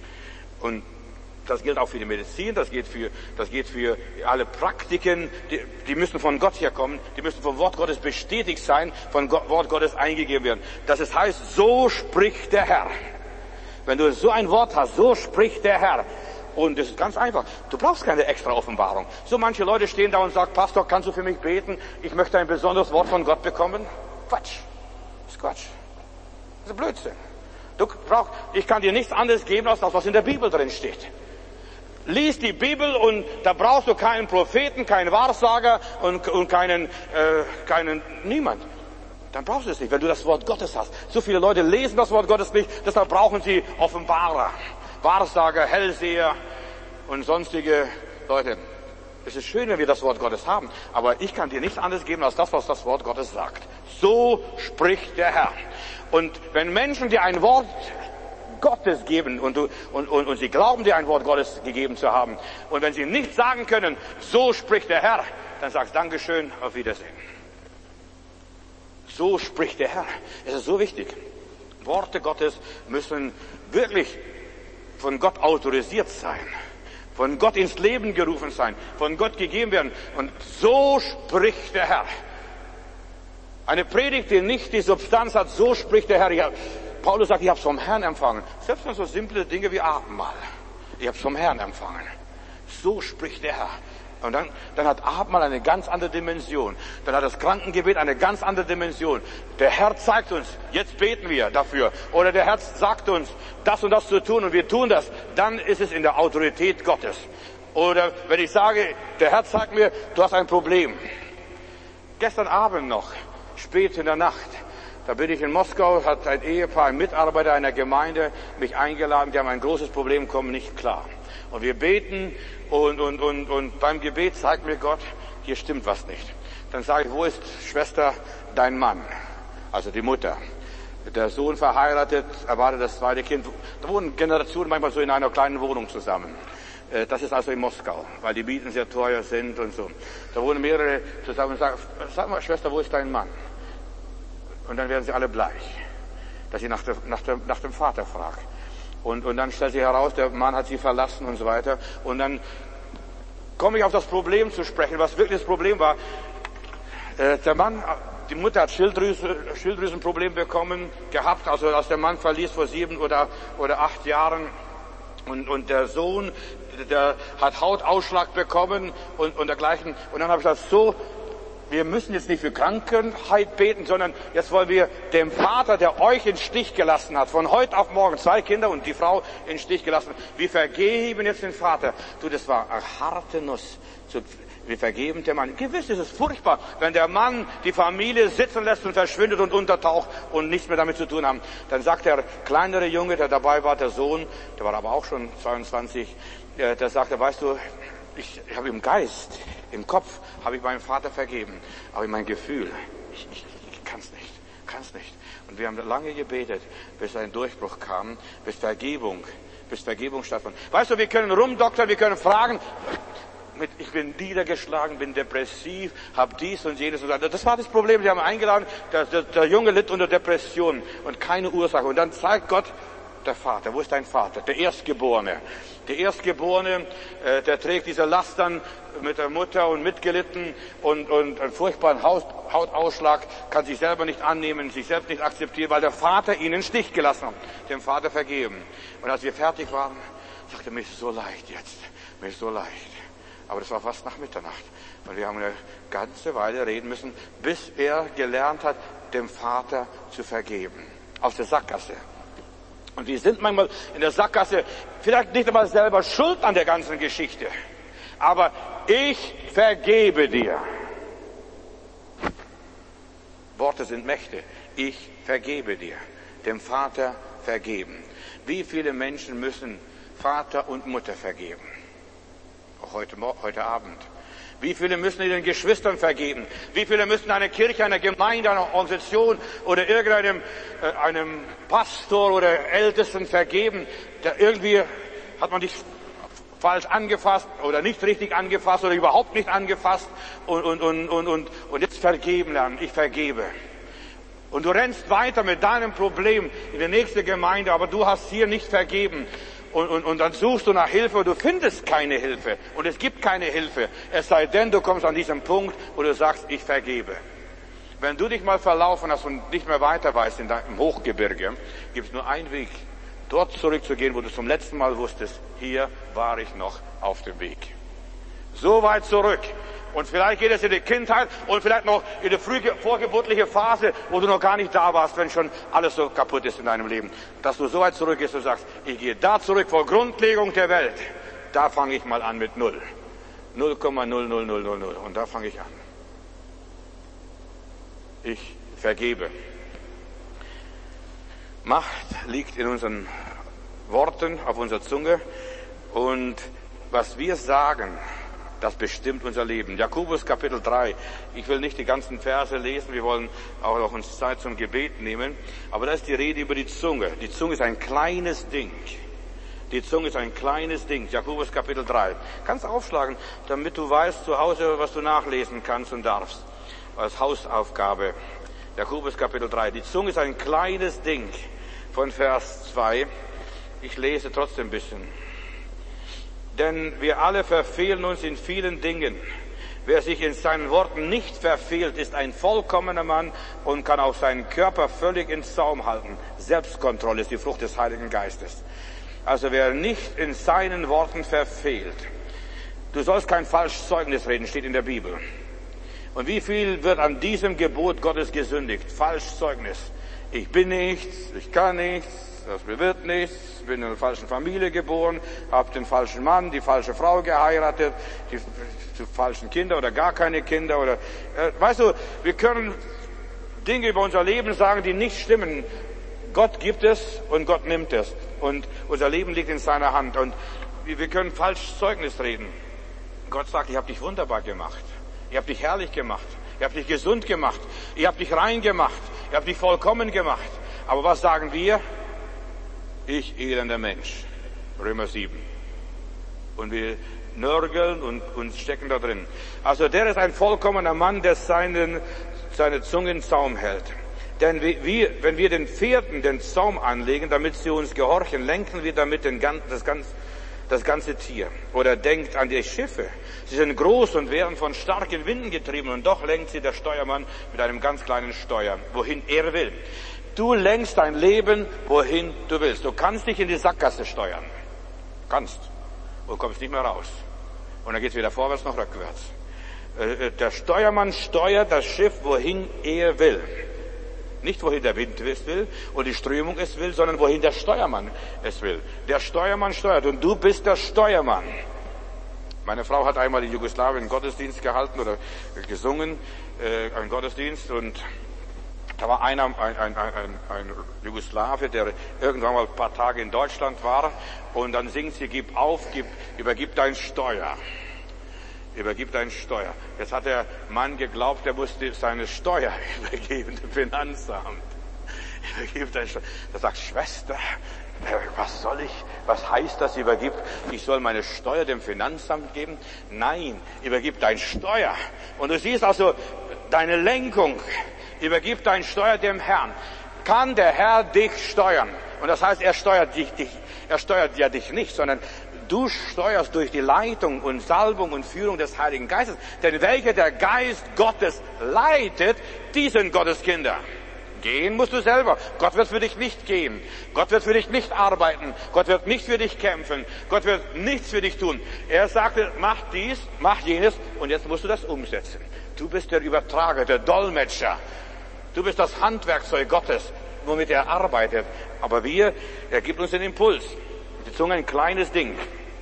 Und das gilt auch für die Medizin, das geht für, das geht für alle Praktiken, die, die müssen von Gott herkommen, die müssen vom Wort Gottes bestätigt sein, vom Gott, Wort Gottes eingegeben werden. Das ist, heißt, so spricht der Herr. Wenn du so ein Wort hast, so spricht der Herr. Und das ist ganz einfach. Du brauchst keine extra Offenbarung. So manche Leute stehen da und sagen, Pastor, kannst du für mich beten? Ich möchte ein besonderes Wort von Gott bekommen. Quatsch. Das ist Quatsch. Das ist Blödsinn. Du brauchst, ich kann dir nichts anderes geben, als das, was in der Bibel drin steht. Lies die Bibel und da brauchst du keinen Propheten, keinen Wahrsager und, und keinen, äh, keinen, niemand. Dann brauchst du es nicht, wenn du das Wort Gottes hast. So viele Leute lesen das Wort Gottes nicht, deshalb brauchen sie Offenbarer, Wahrsager, Hellseher und sonstige Leute. Es ist schön, wenn wir das Wort Gottes haben, aber ich kann dir nichts anderes geben als das, was das Wort Gottes sagt. So spricht der Herr. Und wenn Menschen dir ein Wort Gottes geben und, du, und, und, und sie glauben dir ein Wort Gottes gegeben zu haben. Und wenn sie nicht sagen können, so spricht der Herr, dann sagst Dankeschön, auf Wiedersehen. So spricht der Herr. Es ist so wichtig. Worte Gottes müssen wirklich von Gott autorisiert sein, von Gott ins Leben gerufen sein, von Gott gegeben werden. Und so spricht der Herr. Eine Predigt, die nicht die Substanz hat, so spricht der Herr. Ja, Paulus sagt, ich habe es vom Herrn empfangen. Selbst so simple Dinge wie Abendmahl. Ich habe es vom Herrn empfangen. So spricht der Herr. Und dann, dann hat Abendmahl eine ganz andere Dimension. Dann hat das Krankengebet eine ganz andere Dimension. Der Herr zeigt uns, jetzt beten wir dafür. Oder der Herr sagt uns, das und das zu tun und wir tun das. Dann ist es in der Autorität Gottes. Oder wenn ich sage, der Herr zeigt mir, du hast ein Problem. Gestern Abend noch, spät in der Nacht, da bin ich in Moskau, hat ein Ehepaar, ein Mitarbeiter einer Gemeinde mich eingeladen, die haben ein großes Problem, kommen nicht klar. Und wir beten und, und, und, und beim Gebet zeigt mir Gott, hier stimmt was nicht. Dann sage ich, wo ist Schwester, dein Mann? Also die Mutter. Der Sohn verheiratet, erwartet das zweite Kind. Da wohnen Generationen manchmal so in einer kleinen Wohnung zusammen. Das ist also in Moskau, weil die Mieten sehr teuer sind und so. Da wohnen mehrere zusammen und sagen, sag mal, Schwester, wo ist dein Mann? Und dann werden sie alle bleich, dass sie nach, der, nach, der, nach dem Vater fragt. Und, und dann stellt sich heraus, der Mann hat sie verlassen und so weiter. Und dann komme ich auf das Problem zu sprechen, was wirklich das Problem war. Äh, der Mann, die Mutter hat Schilddrüse, Schilddrüsenproblem bekommen, gehabt, also als der Mann verließ vor sieben oder, oder acht Jahren. Und, und der Sohn, der hat Hautausschlag bekommen und, und dergleichen. Und dann habe ich gesagt, so, wir müssen jetzt nicht für Krankheit beten, sondern jetzt wollen wir dem Vater, der euch in den Stich gelassen hat, von heute auf morgen, zwei Kinder und die Frau in den Stich gelassen, wir vergeben jetzt den Vater. Du, das war eine harte Nuss. Wir vergeben dem Mann. Gewiss ist es furchtbar, wenn der Mann die Familie sitzen lässt und verschwindet und untertaucht und nichts mehr damit zu tun haben. Dann sagt der kleinere Junge, der dabei war, der Sohn, der war aber auch schon zweiundzwanzig, der sagte, weißt du, ich, ich habe im Geist, im Kopf habe ich meinem Vater vergeben, aber in mein Gefühl, ich, ich, ich kann es nicht, kann es nicht. Und wir haben lange gebetet, bis ein Durchbruch kam, bis Vergebung, bis Vergebung stattfand. Weißt du, wir können rumdoktern, wir können fragen, ich bin niedergeschlagen, bin depressiv, habe dies und jenes. Und das war das Problem, sie haben eingeladen, der, der, der Junge litt unter Depression und keine Ursache. Und dann zeigt Gott, der Vater, wo ist dein Vater? Der Erstgeborene. Der Erstgeborene, äh, der trägt diese Last dann mit der Mutter und mitgelitten und, und einen furchtbaren Haut, Hautausschlag, kann sich selber nicht annehmen, sich selbst nicht akzeptieren, weil der Vater ihn in den Stich gelassen hat, dem Vater vergeben. Und als wir fertig waren, sagte er, mir ist so leicht jetzt, mir ist so leicht. Aber das war fast nach Mitternacht. Und wir haben eine ganze Weile reden müssen, bis er gelernt hat, dem Vater zu vergeben. Aus der Sackgasse. Und wir sind manchmal in der Sackgasse, vielleicht nicht einmal selber schuld an der ganzen Geschichte. Aber ich vergebe dir. Worte sind Mächte. Ich vergebe dir. Dem Vater vergeben. Wie viele Menschen müssen Vater und Mutter vergeben? Auch heute, heute Abend. Wie viele müssen den Geschwistern vergeben? Wie viele müssen einer Kirche, einer Gemeinde, einer Organisation oder irgendeinem äh, einem Pastor oder Ältesten vergeben? Der irgendwie hat man dich falsch angefasst oder nicht richtig angefasst oder überhaupt nicht angefasst und, und, und, und, und, und jetzt vergeben lernen. Ich vergebe. Und du rennst weiter mit deinem Problem in die nächste Gemeinde, aber du hast hier nicht vergeben. Und, und, und dann suchst du nach Hilfe und du findest keine Hilfe. Und es gibt keine Hilfe. Es sei denn, du kommst an diesen Punkt, wo du sagst, ich vergebe. Wenn du dich mal verlaufen hast und nicht mehr weiter weißt in deinem Hochgebirge, gibt es nur einen Weg, dort zurückzugehen, wo du zum letzten Mal wusstest, hier war ich noch auf dem Weg. So weit zurück. Und vielleicht geht es in die Kindheit und vielleicht noch in die frühe vorgeburtliche Phase, wo du noch gar nicht da warst, wenn schon alles so kaputt ist in deinem Leben. Dass du so weit zurückgehst und sagst, ich gehe da zurück vor Grundlegung der Welt. Da fange ich mal an mit Null. null Komma null null null null null. Und da fange ich an. Ich vergebe. Macht liegt in unseren Worten, auf unserer Zunge. Und was wir sagen, das bestimmt unser Leben. Jakobus Kapitel drei. Ich will nicht die ganzen Verse lesen, wir wollen auch noch uns Zeit zum Gebet nehmen. Aber da ist die Rede über die Zunge. Die Zunge ist ein kleines Ding. Die Zunge ist ein kleines Ding. Jakobus Kapitel drei. Kannst aufschlagen, damit du weißt zu Hause, was du nachlesen kannst und darfst. Als Hausaufgabe. Jakobus Kapitel drei. Die Zunge ist ein kleines Ding. Von Vers zwei. Ich lese trotzdem ein bisschen. Denn wir alle verfehlen uns in vielen Dingen. Wer sich in seinen Worten nicht verfehlt, ist ein vollkommener Mann und kann auch seinen Körper völlig in Zaum halten. Selbstkontrolle ist die Frucht des Heiligen Geistes. Also wer nicht in seinen Worten verfehlt. Du sollst kein falsches Zeugnis reden, steht in der Bibel. Und wie viel wird an diesem Gebot Gottes gesündigt? Falsches Zeugnis. Ich bin nichts, ich kann nichts, das wird nichts, bin in einer falschen Familie geboren, habe den falschen Mann, die falsche Frau geheiratet, die, die falschen Kinder oder gar keine Kinder oder, äh, weißt du, wir können Dinge über unser Leben sagen, die nicht stimmen. Gott gibt es und Gott nimmt es und unser Leben liegt in seiner Hand und wir, wir können falsches Zeugnis reden. Gott sagt, ich habe dich wunderbar gemacht, ich habe dich herrlich gemacht, ich habe dich gesund gemacht, ich habe dich rein gemacht, ich habe dich vollkommen gemacht. Aber was sagen wir? Ich, elender Mensch. Römer sieben. Und wir nörgeln und, und stecken da drin. Also der ist ein vollkommener Mann, der seinen, seine Zunge in Zaum hält. Denn wir, wenn wir den Pferden den Zaum anlegen, damit sie uns gehorchen, lenken wir damit den, das, ganze, das ganze Tier. Oder denkt an die Schiffe. Sie sind groß und werden von starken Winden getrieben und doch lenkt sie der Steuermann mit einem ganz kleinen Steuer, wohin er will. Du lenkst dein Leben, wohin du willst. Du kannst dich in die Sackgasse steuern. Kannst. Und kommst nicht mehr raus. Und dann geht's weder vorwärts noch rückwärts. Der Steuermann steuert das Schiff, wohin er will. Nicht wohin der Wind es will und die Strömung es will, sondern wohin der Steuermann es will. Der Steuermann steuert und du bist der Steuermann. Meine Frau hat einmal in Jugoslawien einen Gottesdienst gehalten oder gesungen, äh, einen Gottesdienst, und da war einer, ein, ein, ein, ein Jugoslawe, der irgendwann mal ein paar Tage in Deutschland war, und dann singt sie: Gib auf, gib, übergib dein Steuer. Übergib dein Steuer. Jetzt hat der Mann geglaubt, er musste seine Steuer übergeben, dem Finanzamt. Übergib dein Steuer. Da sagt: Schwester, was soll ich, was heißt das, übergib? Ich soll meine Steuer dem Finanzamt geben? Nein, übergib dein Steuer. Und du siehst also deine Lenkung. Übergib dein Steuer dem Herrn. Kann der Herr dich steuern? Und das heißt, er steuert dich, dich, er steuert ja dich nicht, sondern du steuerst durch die Leitung und Salbung und Führung des Heiligen Geistes. Denn welcher der Geist Gottes leitet, die sind Gottes Kinder. Gehen musst du selber. Gott wird für dich nicht gehen. Gott wird für dich nicht arbeiten. Gott wird nicht für dich kämpfen. Gott wird nichts für dich tun. Er sagte, mach dies, mach jenes, und jetzt musst du das umsetzen. Du bist der Übertrager, der Dolmetscher. Du bist das Handwerkzeug Gottes, womit er arbeitet. Aber wir, er gibt uns den Impuls. Die Zunge ein kleines Ding.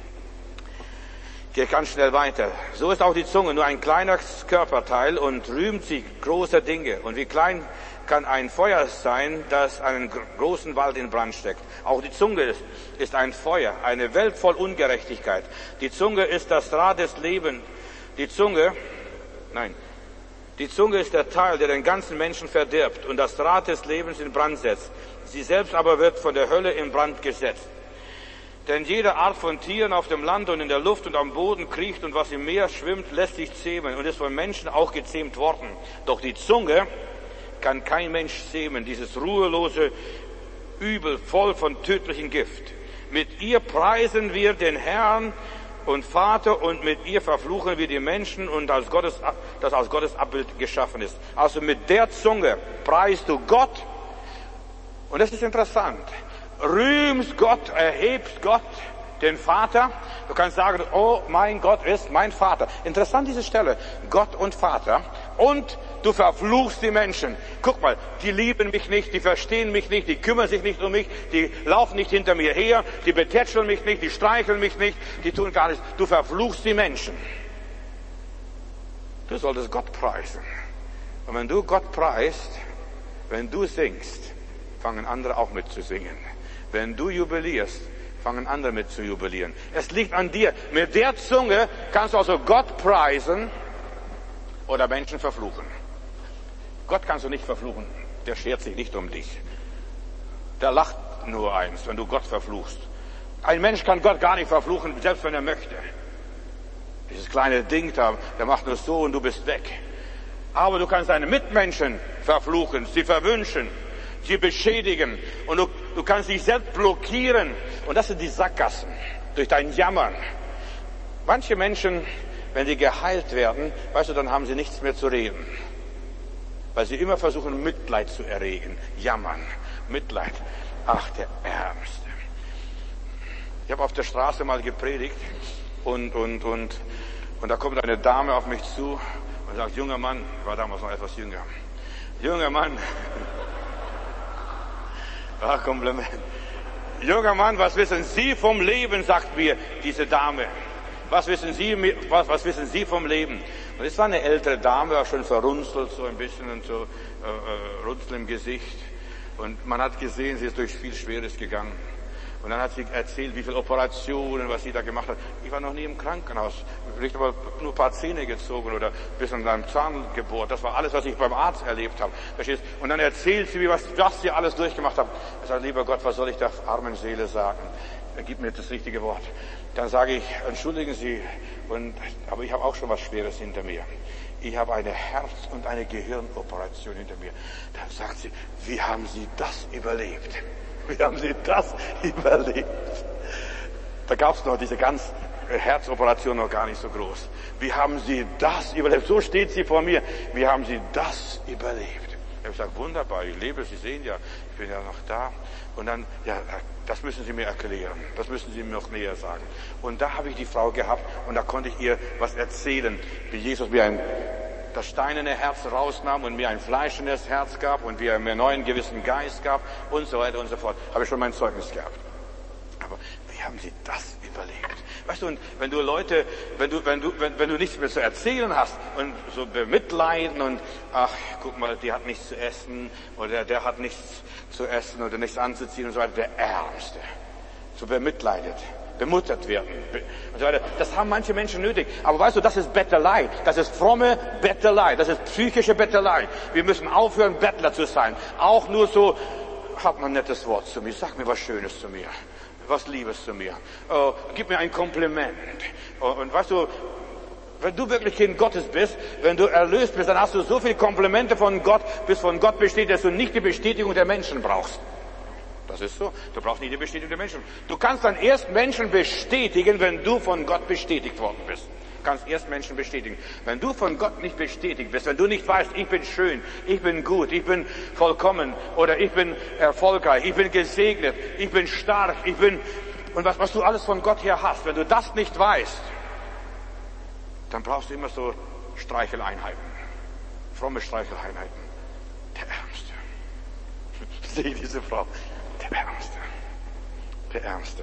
Geht ganz schnell weiter. So ist auch die Zunge nur ein kleiner Körperteil und rühmt sich großer Dinge. Und wie klein kann ein Feuer sein, das einen großen Wald in Brand steckt. Auch die Zunge ist, ist ein Feuer, eine Welt voll Ungerechtigkeit. Die Zunge ist das Rad des Lebens. Die Zunge, nein, die Zunge ist der Teil, der den ganzen Menschen verdirbt und das Rad des Lebens in Brand setzt. Sie selbst aber wird von der Hölle in Brand gesetzt. Denn jede Art von Tieren auf dem Land und in der Luft und am Boden kriecht und was im Meer schwimmt, lässt sich zähmen und ist von Menschen auch gezähmt worden. Doch die Zunge kann kein Mensch zähmen, dieses ruhelose Übel voll von tödlichem Gift. Mit ihr preisen wir den Herrn und Vater und mit ihr verfluchen wir die Menschen und als Gottes, das als Gottes Abbild geschaffen ist. Also mit der Zunge preist du Gott, und das ist interessant. Rühmst Gott, erhebst Gott, den Vater. Du kannst sagen, oh, mein Gott ist mein Vater. Interessant diese Stelle. Gott und Vater. Und du verfluchst die Menschen. Guck mal, die lieben mich nicht, die verstehen mich nicht, die kümmern sich nicht um mich, die laufen nicht hinter mir her, die betätscheln mich nicht, die streicheln mich nicht, die tun gar nichts. Du verfluchst die Menschen. Du solltest Gott preisen. Und wenn du Gott preist, wenn du singst, fangen andere auch mit zu singen. Wenn du jubilierst, fangen andere mit zu jubilieren. Es liegt an dir. Mit der Zunge kannst du also Gott preisen oder Menschen verfluchen. Gott kannst du nicht verfluchen. Der schert sich nicht um dich. Der lacht nur eins, wenn du Gott verfluchst. Ein Mensch kann Gott gar nicht verfluchen, selbst wenn er möchte. Dieses kleine Ding da, der macht nur so und du bist weg. Aber du kannst deine Mitmenschen verfluchen, sie verwünschen, sie beschädigen, und du, du kannst dich selbst blockieren. Und das sind die Sackgassen, durch dein Jammern. Manche Menschen, wenn sie geheilt werden, weißt du, dann haben sie nichts mehr zu reden. Weil sie immer versuchen, Mitleid zu erregen. Jammern, Mitleid. Ach, der Ärmste. Ich habe auf der Straße mal gepredigt und, und, und, und da kommt eine Dame auf mich zu und sagt, junger Mann, ich war damals noch etwas jünger. Junger Mann. Ach, Kompliment. Junger Mann, was wissen Sie vom Leben, sagt mir diese Dame. Was wissen Sie, was, was wissen Sie vom Leben? Und es war eine ältere Dame, war schon verrunzelt, so ein bisschen und so, äh, äh, Runzel im Gesicht. Und man hat gesehen, sie ist durch viel Schweres gegangen. Und dann hat sie erzählt, wie viele Operationen, was sie da gemacht hat. Ich war noch nie im Krankenhaus. Ich habe nur ein paar Zähne gezogen oder ein bisschen an einem Zahn gebohrt. Das war alles, was ich beim Arzt erlebt habe. Verstehst? Und dann erzählt sie, was, was sie alles durchgemacht hat. Ich sage, lieber Gott, was soll ich der armen Seele sagen? er gibt mir das richtige Wort. Dann sage ich, entschuldigen Sie, und, aber ich habe auch schon was Schweres hinter mir. Ich habe eine Herz- und eine Gehirnoperation hinter mir. Dann sagt sie, wie haben Sie das überlebt? Wie haben Sie das überlebt? Da gab es noch diese ganz Herzoperation noch gar nicht so groß. Wie haben Sie das überlebt? So steht sie vor mir. Wie haben Sie das überlebt? Ich habe gesagt, wunderbar, ich lebe, Sie sehen ja, ich bin ja noch da. Und dann, ja, das müssen Sie mir erklären. Das müssen Sie mir noch näher sagen. Und da habe ich die Frau gehabt und da konnte ich ihr was erzählen, wie Jesus mir ein, das steinerne Herz rausnahm und mir ein fleischendes Herz gab und wie er mir einen neuen gewissen Geist gab und so weiter und so fort. Habe ich schon mein Zeugnis gehabt. Aber wie haben Sie das überlebt? Weißt du, und wenn du Leute, wenn du, wenn du, wenn, wenn du nichts mehr zu erzählen hast und so bemitleiden und, ach, guck mal, die hat nichts zu essen oder der hat nichts zu essen oder nichts anzuziehen und so weiter, der Ärmste. So bemitleidet, bemuttert werden und so weiter. Das haben manche Menschen nötig. Aber weißt du, das ist Bettelei. Das ist fromme Bettelei. Das ist psychische Bettelei. Wir müssen aufhören, Bettler zu sein. Auch nur so, hab mal ein nettes Wort zu mir, sag mir was Schönes zu mir. Was Liebes zu mir. Oh, gib mir ein Kompliment. Oh, und weißt du, wenn du wirklich Kind Gottes bist, wenn du erlöst bist, dann hast du so viele Komplimente von Gott, bis von Gott besteht, dass du nicht die Bestätigung der Menschen brauchst. Das ist so. Du brauchst nicht die Bestätigung der Menschen. Du kannst dann erst Menschen bestätigen, wenn du von Gott bestätigt worden bist. Du kannst erst Menschen bestätigen. Wenn du von Gott nicht bestätigt bist, wenn du nicht weißt, ich bin schön, ich bin gut, ich bin vollkommen oder ich bin erfolgreich, ich bin gesegnet, ich bin stark, ich bin, und was, was du alles von Gott her hast, wenn du das nicht weißt, dann brauchst du immer so Streicheleinheiten, fromme Streicheleinheiten. Der Ärmste. Sehe diese Frau. Der Ärmste. Der Ärmste.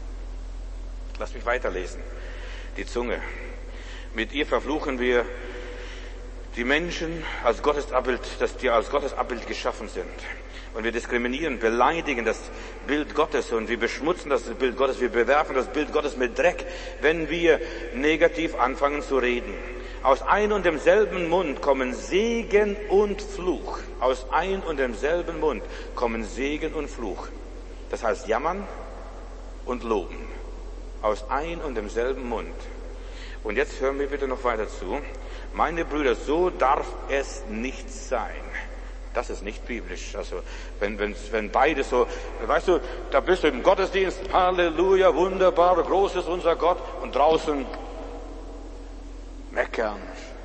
Lass mich weiterlesen. Die Zunge. Mit ihr verfluchen wir die Menschen als Gottes Abbild, dass die als Gottes Abbild geschaffen sind. Und wir diskriminieren, beleidigen das Bild Gottes und wir beschmutzen das Bild Gottes, wir bewerfen das Bild Gottes mit Dreck, wenn wir negativ anfangen zu reden. Aus ein und demselben Mund kommen Segen und Fluch. Aus ein und demselben Mund kommen Segen und Fluch. Das heißt jammern und loben. Aus ein und demselben Mund. Und jetzt hören wir bitte noch weiter zu. Meine Brüder, so darf es nicht sein. Das ist nicht biblisch. Also, wenn, wenn, wenn beide so, weißt du, da bist du im Gottesdienst, Halleluja, wunderbar, groß ist unser Gott, und draußen meckern,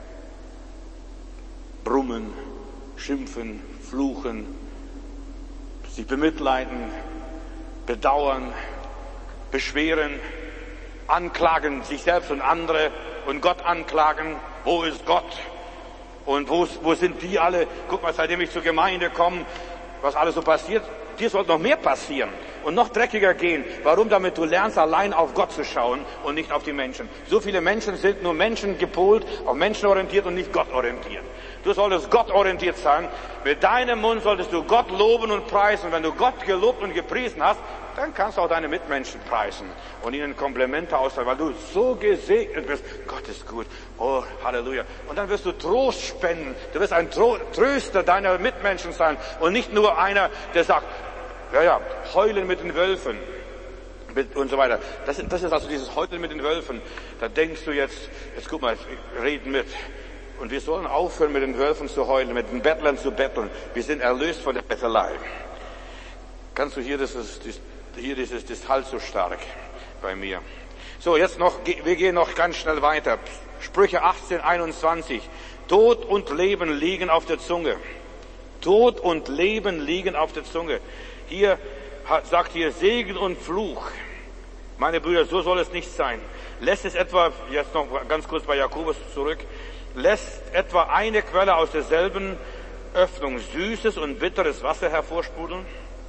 brummen, schimpfen, fluchen, sich bemitleiden, bedauern, beschweren, anklagen sich selbst und andere und Gott anklagen. Wo ist Gott? Und wo, wo sind die alle? Guck mal, seitdem ich zur Gemeinde komme, was alles so passiert. Dir sollte noch mehr passieren und noch dreckiger gehen. Warum? Damit du lernst, allein auf Gott zu schauen und nicht auf die Menschen. So viele Menschen sind nur Menschen gepolt, auf Menschen orientiert und nicht Gott orientiert. Du solltest Gott orientiert sein. Mit deinem Mund solltest du Gott loben und preisen. Und wenn du Gott gelobt und gepriesen hast, dann kannst du auch deine Mitmenschen preisen und ihnen Komplimente austeilen, weil du so gesegnet bist. Gott ist gut. Oh, Halleluja. Und dann wirst du Trost spenden. Du wirst ein Tro- Tröster deiner Mitmenschen sein und nicht nur einer, der sagt, ja, ja, heulen mit den Wölfen und so weiter. Das ist, das ist also dieses Heulen mit den Wölfen. Da denkst du jetzt, jetzt guck mal, reden mit. Und wir sollen aufhören, mit den Wölfen zu heulen, mit den Bettlern zu betteln. Wir sind erlöst von der Bettelei. Kannst du hier, das ist, hier ist das, das Halt so stark bei mir. So, jetzt noch, wir gehen noch ganz schnell weiter. Sprüche achtzehn, einundzwanzig. Tod und Leben liegen auf der Zunge. Tod und Leben liegen auf der Zunge. Hier sagt hier Segen und Fluch. Meine Brüder, so soll es nicht sein. Lässt es etwa, jetzt noch ganz kurz bei Jakobus zurück, lässt etwa eine Quelle aus derselben Öffnung süßes und bitteres Wasser hervorsprudeln?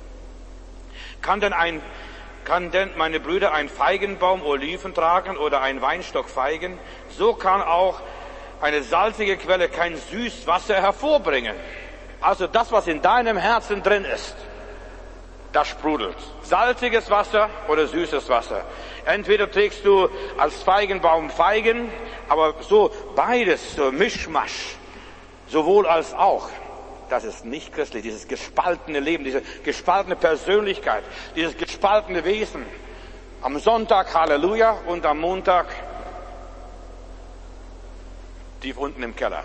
Kann denn ein, kann denn, meine Brüder, ein Feigenbaum Oliven tragen oder ein Weinstock Feigen? So kann auch eine salzige Quelle kein süßes Wasser hervorbringen. Also das, was in deinem Herzen drin ist, das sprudelt. Salziges Wasser oder süßes Wasser. Entweder trägst du als Feigenbaum Feigen, aber so beides, so Mischmasch, sowohl als auch. Das ist nicht christlich, dieses gespaltene Leben, diese gespaltene Persönlichkeit, dieses gespaltene Wesen. Am Sonntag Halleluja und am Montag tief unten im Keller.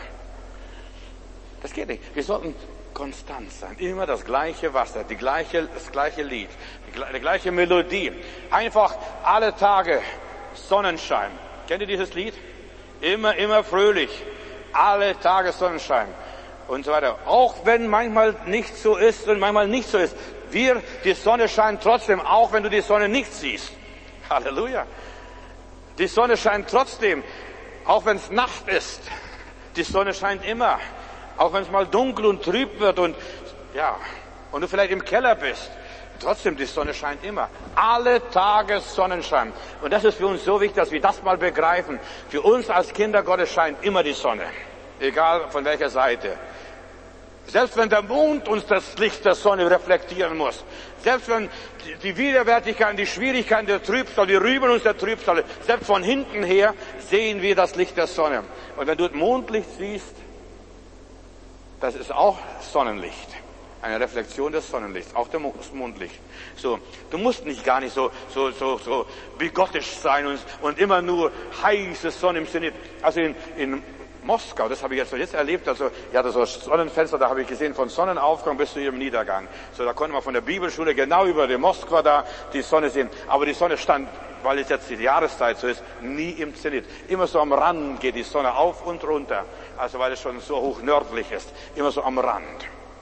Das geht nicht. Wir sollten konstant sein. Immer das gleiche Wasser, die gleiche, das gleiche Lied, die, die gleiche Melodie. Einfach alle Tage Sonnenschein. Kennt ihr dieses Lied? Immer, immer fröhlich. Alle Tage Sonnenschein. Und so weiter. Auch wenn manchmal nicht so ist und manchmal nicht so ist. Wir, die Sonne scheint trotzdem, auch wenn du die Sonne nicht siehst. Halleluja. Die Sonne scheint trotzdem, auch wenn es Nacht ist. Die Sonne scheint immer. Auch wenn es mal dunkel und trüb wird und, ja, und du vielleicht im Keller bist. Trotzdem, die Sonne scheint immer. Alle Tage Sonnenschein. Und das ist für uns so wichtig, dass wir das mal begreifen. Für uns als Kinder Gottes scheint immer die Sonne. Egal von welcher Seite. Selbst wenn der Mond uns das Licht der Sonne reflektieren muss. Selbst wenn die Widerwärtigkeiten, die Schwierigkeiten der Trübsal, die Rüben uns der Trübsal, selbst von hinten her sehen wir das Licht der Sonne. Und wenn du das Mondlicht siehst, das ist auch Sonnenlicht. Eine Reflexion des Sonnenlichts, auch das Mondlicht. So, du musst nicht gar nicht so, so, so, so bigottisch sein und, und immer nur heiße Sonne im Zenit. Also in, in Moskau, das habe ich jetzt, jetzt erlebt, also, ich hatte so Sonnenfenster, da habe ich gesehen, von Sonnenaufgang bis zu ihrem Niedergang. So, da konnte man von der Bibelschule genau über die Moskwa da die Sonne sehen. Aber die Sonne stand, weil es jetzt die Jahreszeit so ist, nie im Zenit. Immer so am Rand geht die Sonne auf und runter. Also, weil es schon so hoch nördlich ist. Immer so am Rand.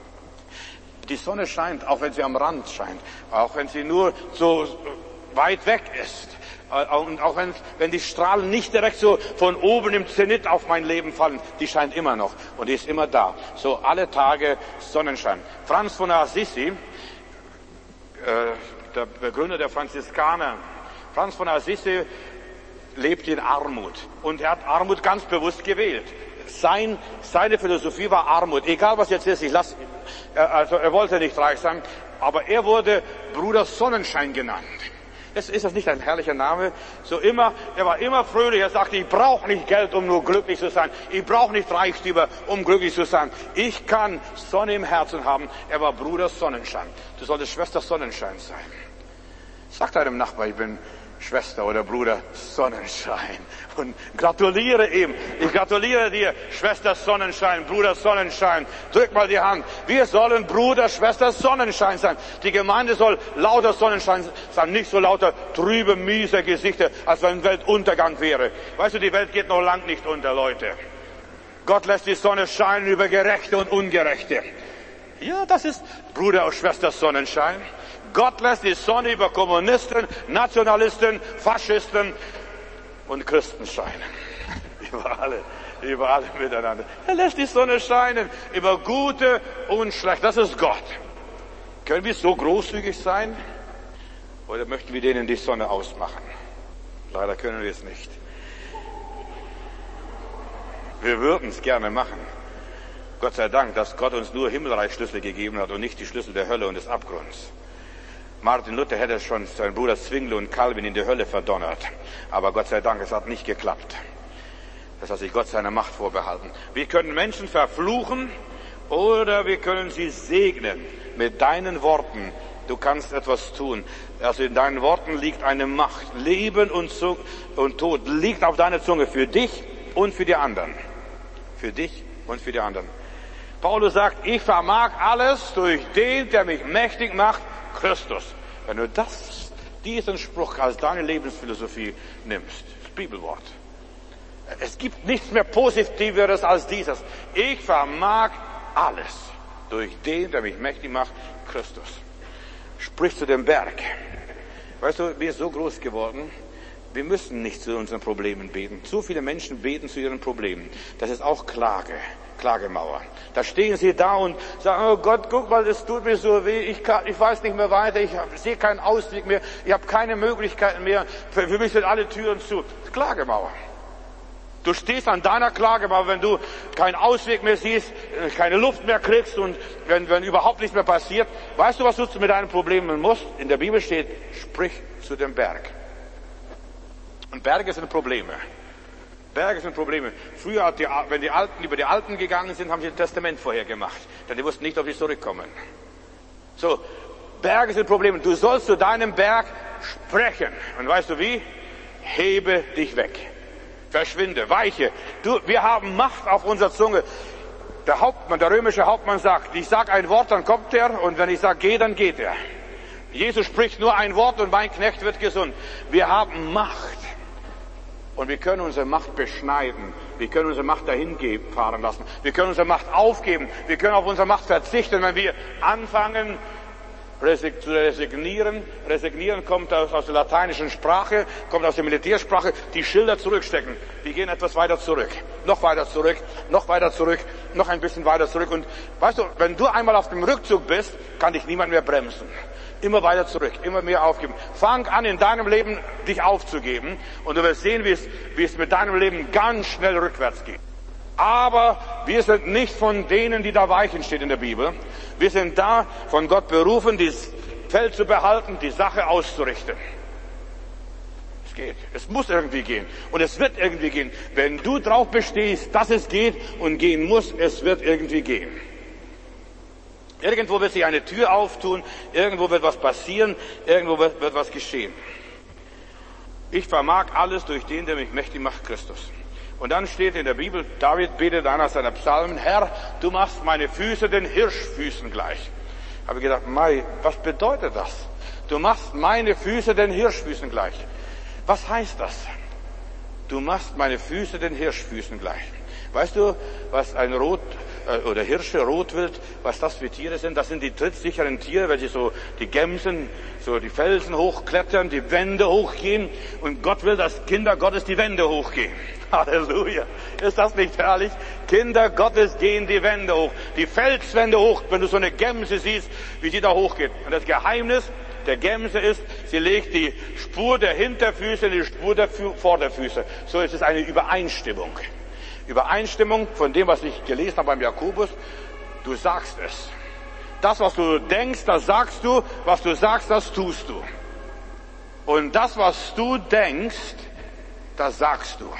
Die Sonne scheint, auch wenn sie am Rand scheint. Auch wenn sie nur so weit weg ist. Und auch wenn, wenn die Strahlen nicht direkt so von oben im Zenit auf mein Leben fallen, die scheint immer noch und die ist immer da. So alle Tage Sonnenschein. Franz von Assisi, äh, der Begründer der Franziskaner, Franz von Assisi lebt in Armut und er hat Armut ganz bewusst gewählt. Sein, seine Philosophie war Armut. Egal was jetzt ist, ich lasse, also er wollte nicht reich sein, aber er wurde Bruder Sonnenschein genannt. Ist, ist das nicht ein herrlicher Name? So immer, er war immer fröhlich. Er sagte, ich brauche nicht Geld, um nur glücklich zu sein. Ich brauche nicht Reichtümer, um glücklich zu sein. Ich kann Sonne im Herzen haben. Er war Bruder Sonnenschein. Du solltest Schwester Sonnenschein sein. Sag deinem Nachbar, ich bin Schwester oder Bruder Sonnenschein. Und gratuliere ihm. Ich gratuliere dir, Schwester Sonnenschein, Bruder Sonnenschein. Drück mal die Hand. Wir sollen Bruder, Schwester Sonnenschein sein. Die Gemeinde soll lauter Sonnenschein sein, nicht so lauter trübe, miese Gesichter, als wenn Weltuntergang wäre. Weißt du, die Welt geht noch lang nicht unter, Leute. Gott lässt die Sonne scheinen über Gerechte und Ungerechte. Ja, das ist Bruder und Schwester Sonnenschein. Gott lässt die Sonne über Kommunisten, Nationalisten, Faschisten und Christen scheinen. Über alle, über alle miteinander. Er lässt die Sonne scheinen über Gute und Schlechte. Das ist Gott. Können wir so großzügig sein? Oder möchten wir denen die Sonne ausmachen? Leider können wir es nicht. Wir würden es gerne machen. Gott sei Dank, dass Gott uns nur Himmelreichschlüssel gegeben hat und nicht die Schlüssel der Hölle und des Abgrunds. Martin Luther hätte schon seinen Bruder Zwingli und Calvin in die Hölle verdonnert. Aber Gott sei Dank, es hat nicht geklappt. Das hat sich Gott seiner Macht vorbehalten. Wir können Menschen verfluchen oder wir können sie segnen mit deinen Worten. Du kannst etwas tun. Also in deinen Worten liegt eine Macht. Leben und, Zung- und Tod liegt auf deiner Zunge für dich und für die anderen. Für dich und für die anderen. Paulus sagt, ich vermag alles durch den, der mich mächtig macht, Christus. Wenn du das, diesen Spruch als deine Lebensphilosophie nimmst, das Bibelwort. Es gibt nichts mehr Positiveres als dieses. Ich vermag alles durch den, der mich mächtig macht, Christus. Sprich zu dem Berg. Weißt du, wir sind so groß geworden, wir müssen nicht zu unseren Problemen beten. So viele Menschen beten zu ihren Problemen. Das ist auch Klage. Klagemauer. Da stehen sie da und sagen, oh Gott, guck mal, es tut mir so weh, ich, kann, ich weiß nicht mehr weiter, ich hab, sehe keinen Ausweg mehr, ich habe keine Möglichkeiten mehr, für, für mich sind alle Türen zu. Klagemauer. Du stehst an deiner Klagemauer, wenn du keinen Ausweg mehr siehst, keine Luft mehr kriegst und wenn, wenn überhaupt nichts mehr passiert. Weißt du, was du mit deinen Problemen musst? In der Bibel steht, sprich zu dem Berg. Und Berge sind Probleme. Berge sind Probleme. Früher, hat die, wenn die Alten über die Alten gegangen sind, haben sie ein Testament vorher gemacht. Denn die wussten nicht, ob sie zurückkommen. So, Berge sind Probleme. Du sollst zu deinem Berg sprechen. Und weißt du wie? Hebe dich weg. Verschwinde, weiche. Du, wir haben Macht auf unserer Zunge. Der Hauptmann, der römische Hauptmann sagt, ich sag ein Wort, dann kommt er, und wenn ich sage, geh, dann geht er. Jesus spricht nur ein Wort und mein Knecht wird gesund. Wir haben Macht. Und wir können unsere Macht beschneiden. Wir können unsere Macht dahin fahren lassen. Wir können unsere Macht aufgeben. Wir können auf unsere Macht verzichten, wenn wir anfangen, zu resignieren. Resignieren kommt aus, aus der lateinischen Sprache, kommt aus der Militärsprache. Die Schilder zurückstecken. Die gehen etwas weiter zurück. Noch weiter zurück. Noch weiter zurück. Noch ein bisschen weiter zurück. Und weißt du, wenn du einmal auf dem Rückzug bist, kann dich niemand mehr bremsen. Immer weiter zurück, immer mehr aufgeben. Fang an, in deinem Leben dich aufzugeben, und du wirst sehen, wie es, wie es mit deinem Leben ganz schnell rückwärts geht. Aber wir sind nicht von denen, die da weichen, steht in der Bibel. Wir sind da von Gott berufen, das Feld zu behalten, die Sache auszurichten. Es geht. Es muss irgendwie gehen. Und es wird irgendwie gehen. Wenn du drauf bestehst, dass es geht und gehen muss, es wird irgendwie gehen. Irgendwo wird sich eine Tür auftun, irgendwo wird was passieren, irgendwo wird, wird was geschehen. Ich vermag alles durch den, der mich mächtig macht, Christus. Und dann steht in der Bibel, David betet einer seiner Psalmen, Herr, du machst meine Füße den Hirschfüßen gleich. Habe ich gedacht, Mai, was bedeutet das? Du machst meine Füße den Hirschfüßen gleich. Was heißt das? Du machst meine Füße den Hirschfüßen gleich. Weißt du, was ein Rot oder Hirsche, Rotwild, was das für Tiere sind? Das sind die trittsicheren Tiere, welche so die Gämsen, so die Felsen hochklettern, die Wände hochgehen. Und Gott will, dass Kinder Gottes die Wände hochgehen. Halleluja. Ist das nicht herrlich? Kinder Gottes gehen die Wände hoch, die Felswände hoch, wenn du so eine Gämse siehst, wie sie da hochgeht. Und das Geheimnis der Gämse ist, sie legt die Spur der Hinterfüße in die Spur der Vorderfüße. So ist es eine Übereinstimmung. Übereinstimmung von dem, was ich gelesen habe beim Jakobus. Du sagst es. Das, was du denkst, das sagst du. Was du sagst, das tust du. Und das, was du denkst, das sagst du.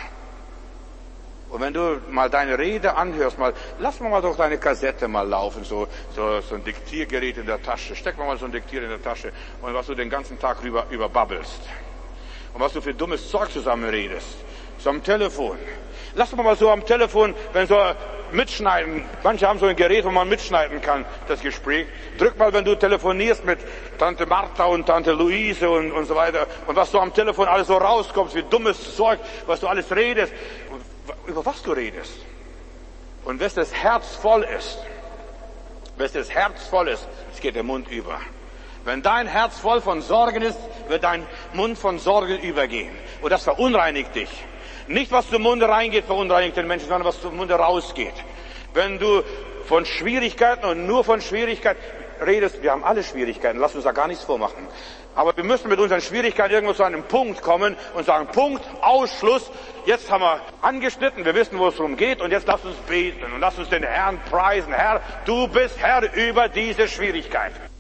Und wenn du mal deine Rede anhörst, mal, lass mal doch deine Kassette mal laufen, so, so, so ein Diktiergerät in der Tasche. Steck mal so ein Diktier in der Tasche. Und was du den ganzen Tag rüber, überbabbelst. Und was du für dummes Zeug zusammenredest. So am Telefon. Lass doch mal so am Telefon, wenn so mitschneiden. Manche haben so ein Gerät, wo man mitschneiden kann, das Gespräch. Drück mal, wenn du telefonierst mit Tante Martha und Tante Luise und, und so weiter. Und was so am Telefon alles so rauskommt, wie dummes Zeug, was du alles redest. Und über was du redest. Und wenn das Herz voll ist, wenn das Herz voll ist, es geht der Mund über. Wenn dein Herz voll von Sorgen ist, wird dein Mund von Sorgen übergehen. Und das verunreinigt dich. Nicht, was zum Munde reingeht, verunreinigt den Menschen, sondern was zum Munde rausgeht. Wenn du von Schwierigkeiten und nur von Schwierigkeiten redest, wir haben alle Schwierigkeiten, lass uns da gar nichts vormachen. Aber wir müssen mit unseren Schwierigkeiten irgendwo zu einem Punkt kommen und sagen, Punkt, Ausschluss, jetzt haben wir angeschnitten, wir wissen, wo es darum geht, und jetzt lass uns beten und lass uns den Herrn preisen. Herr, du bist Herr über diese Schwierigkeit.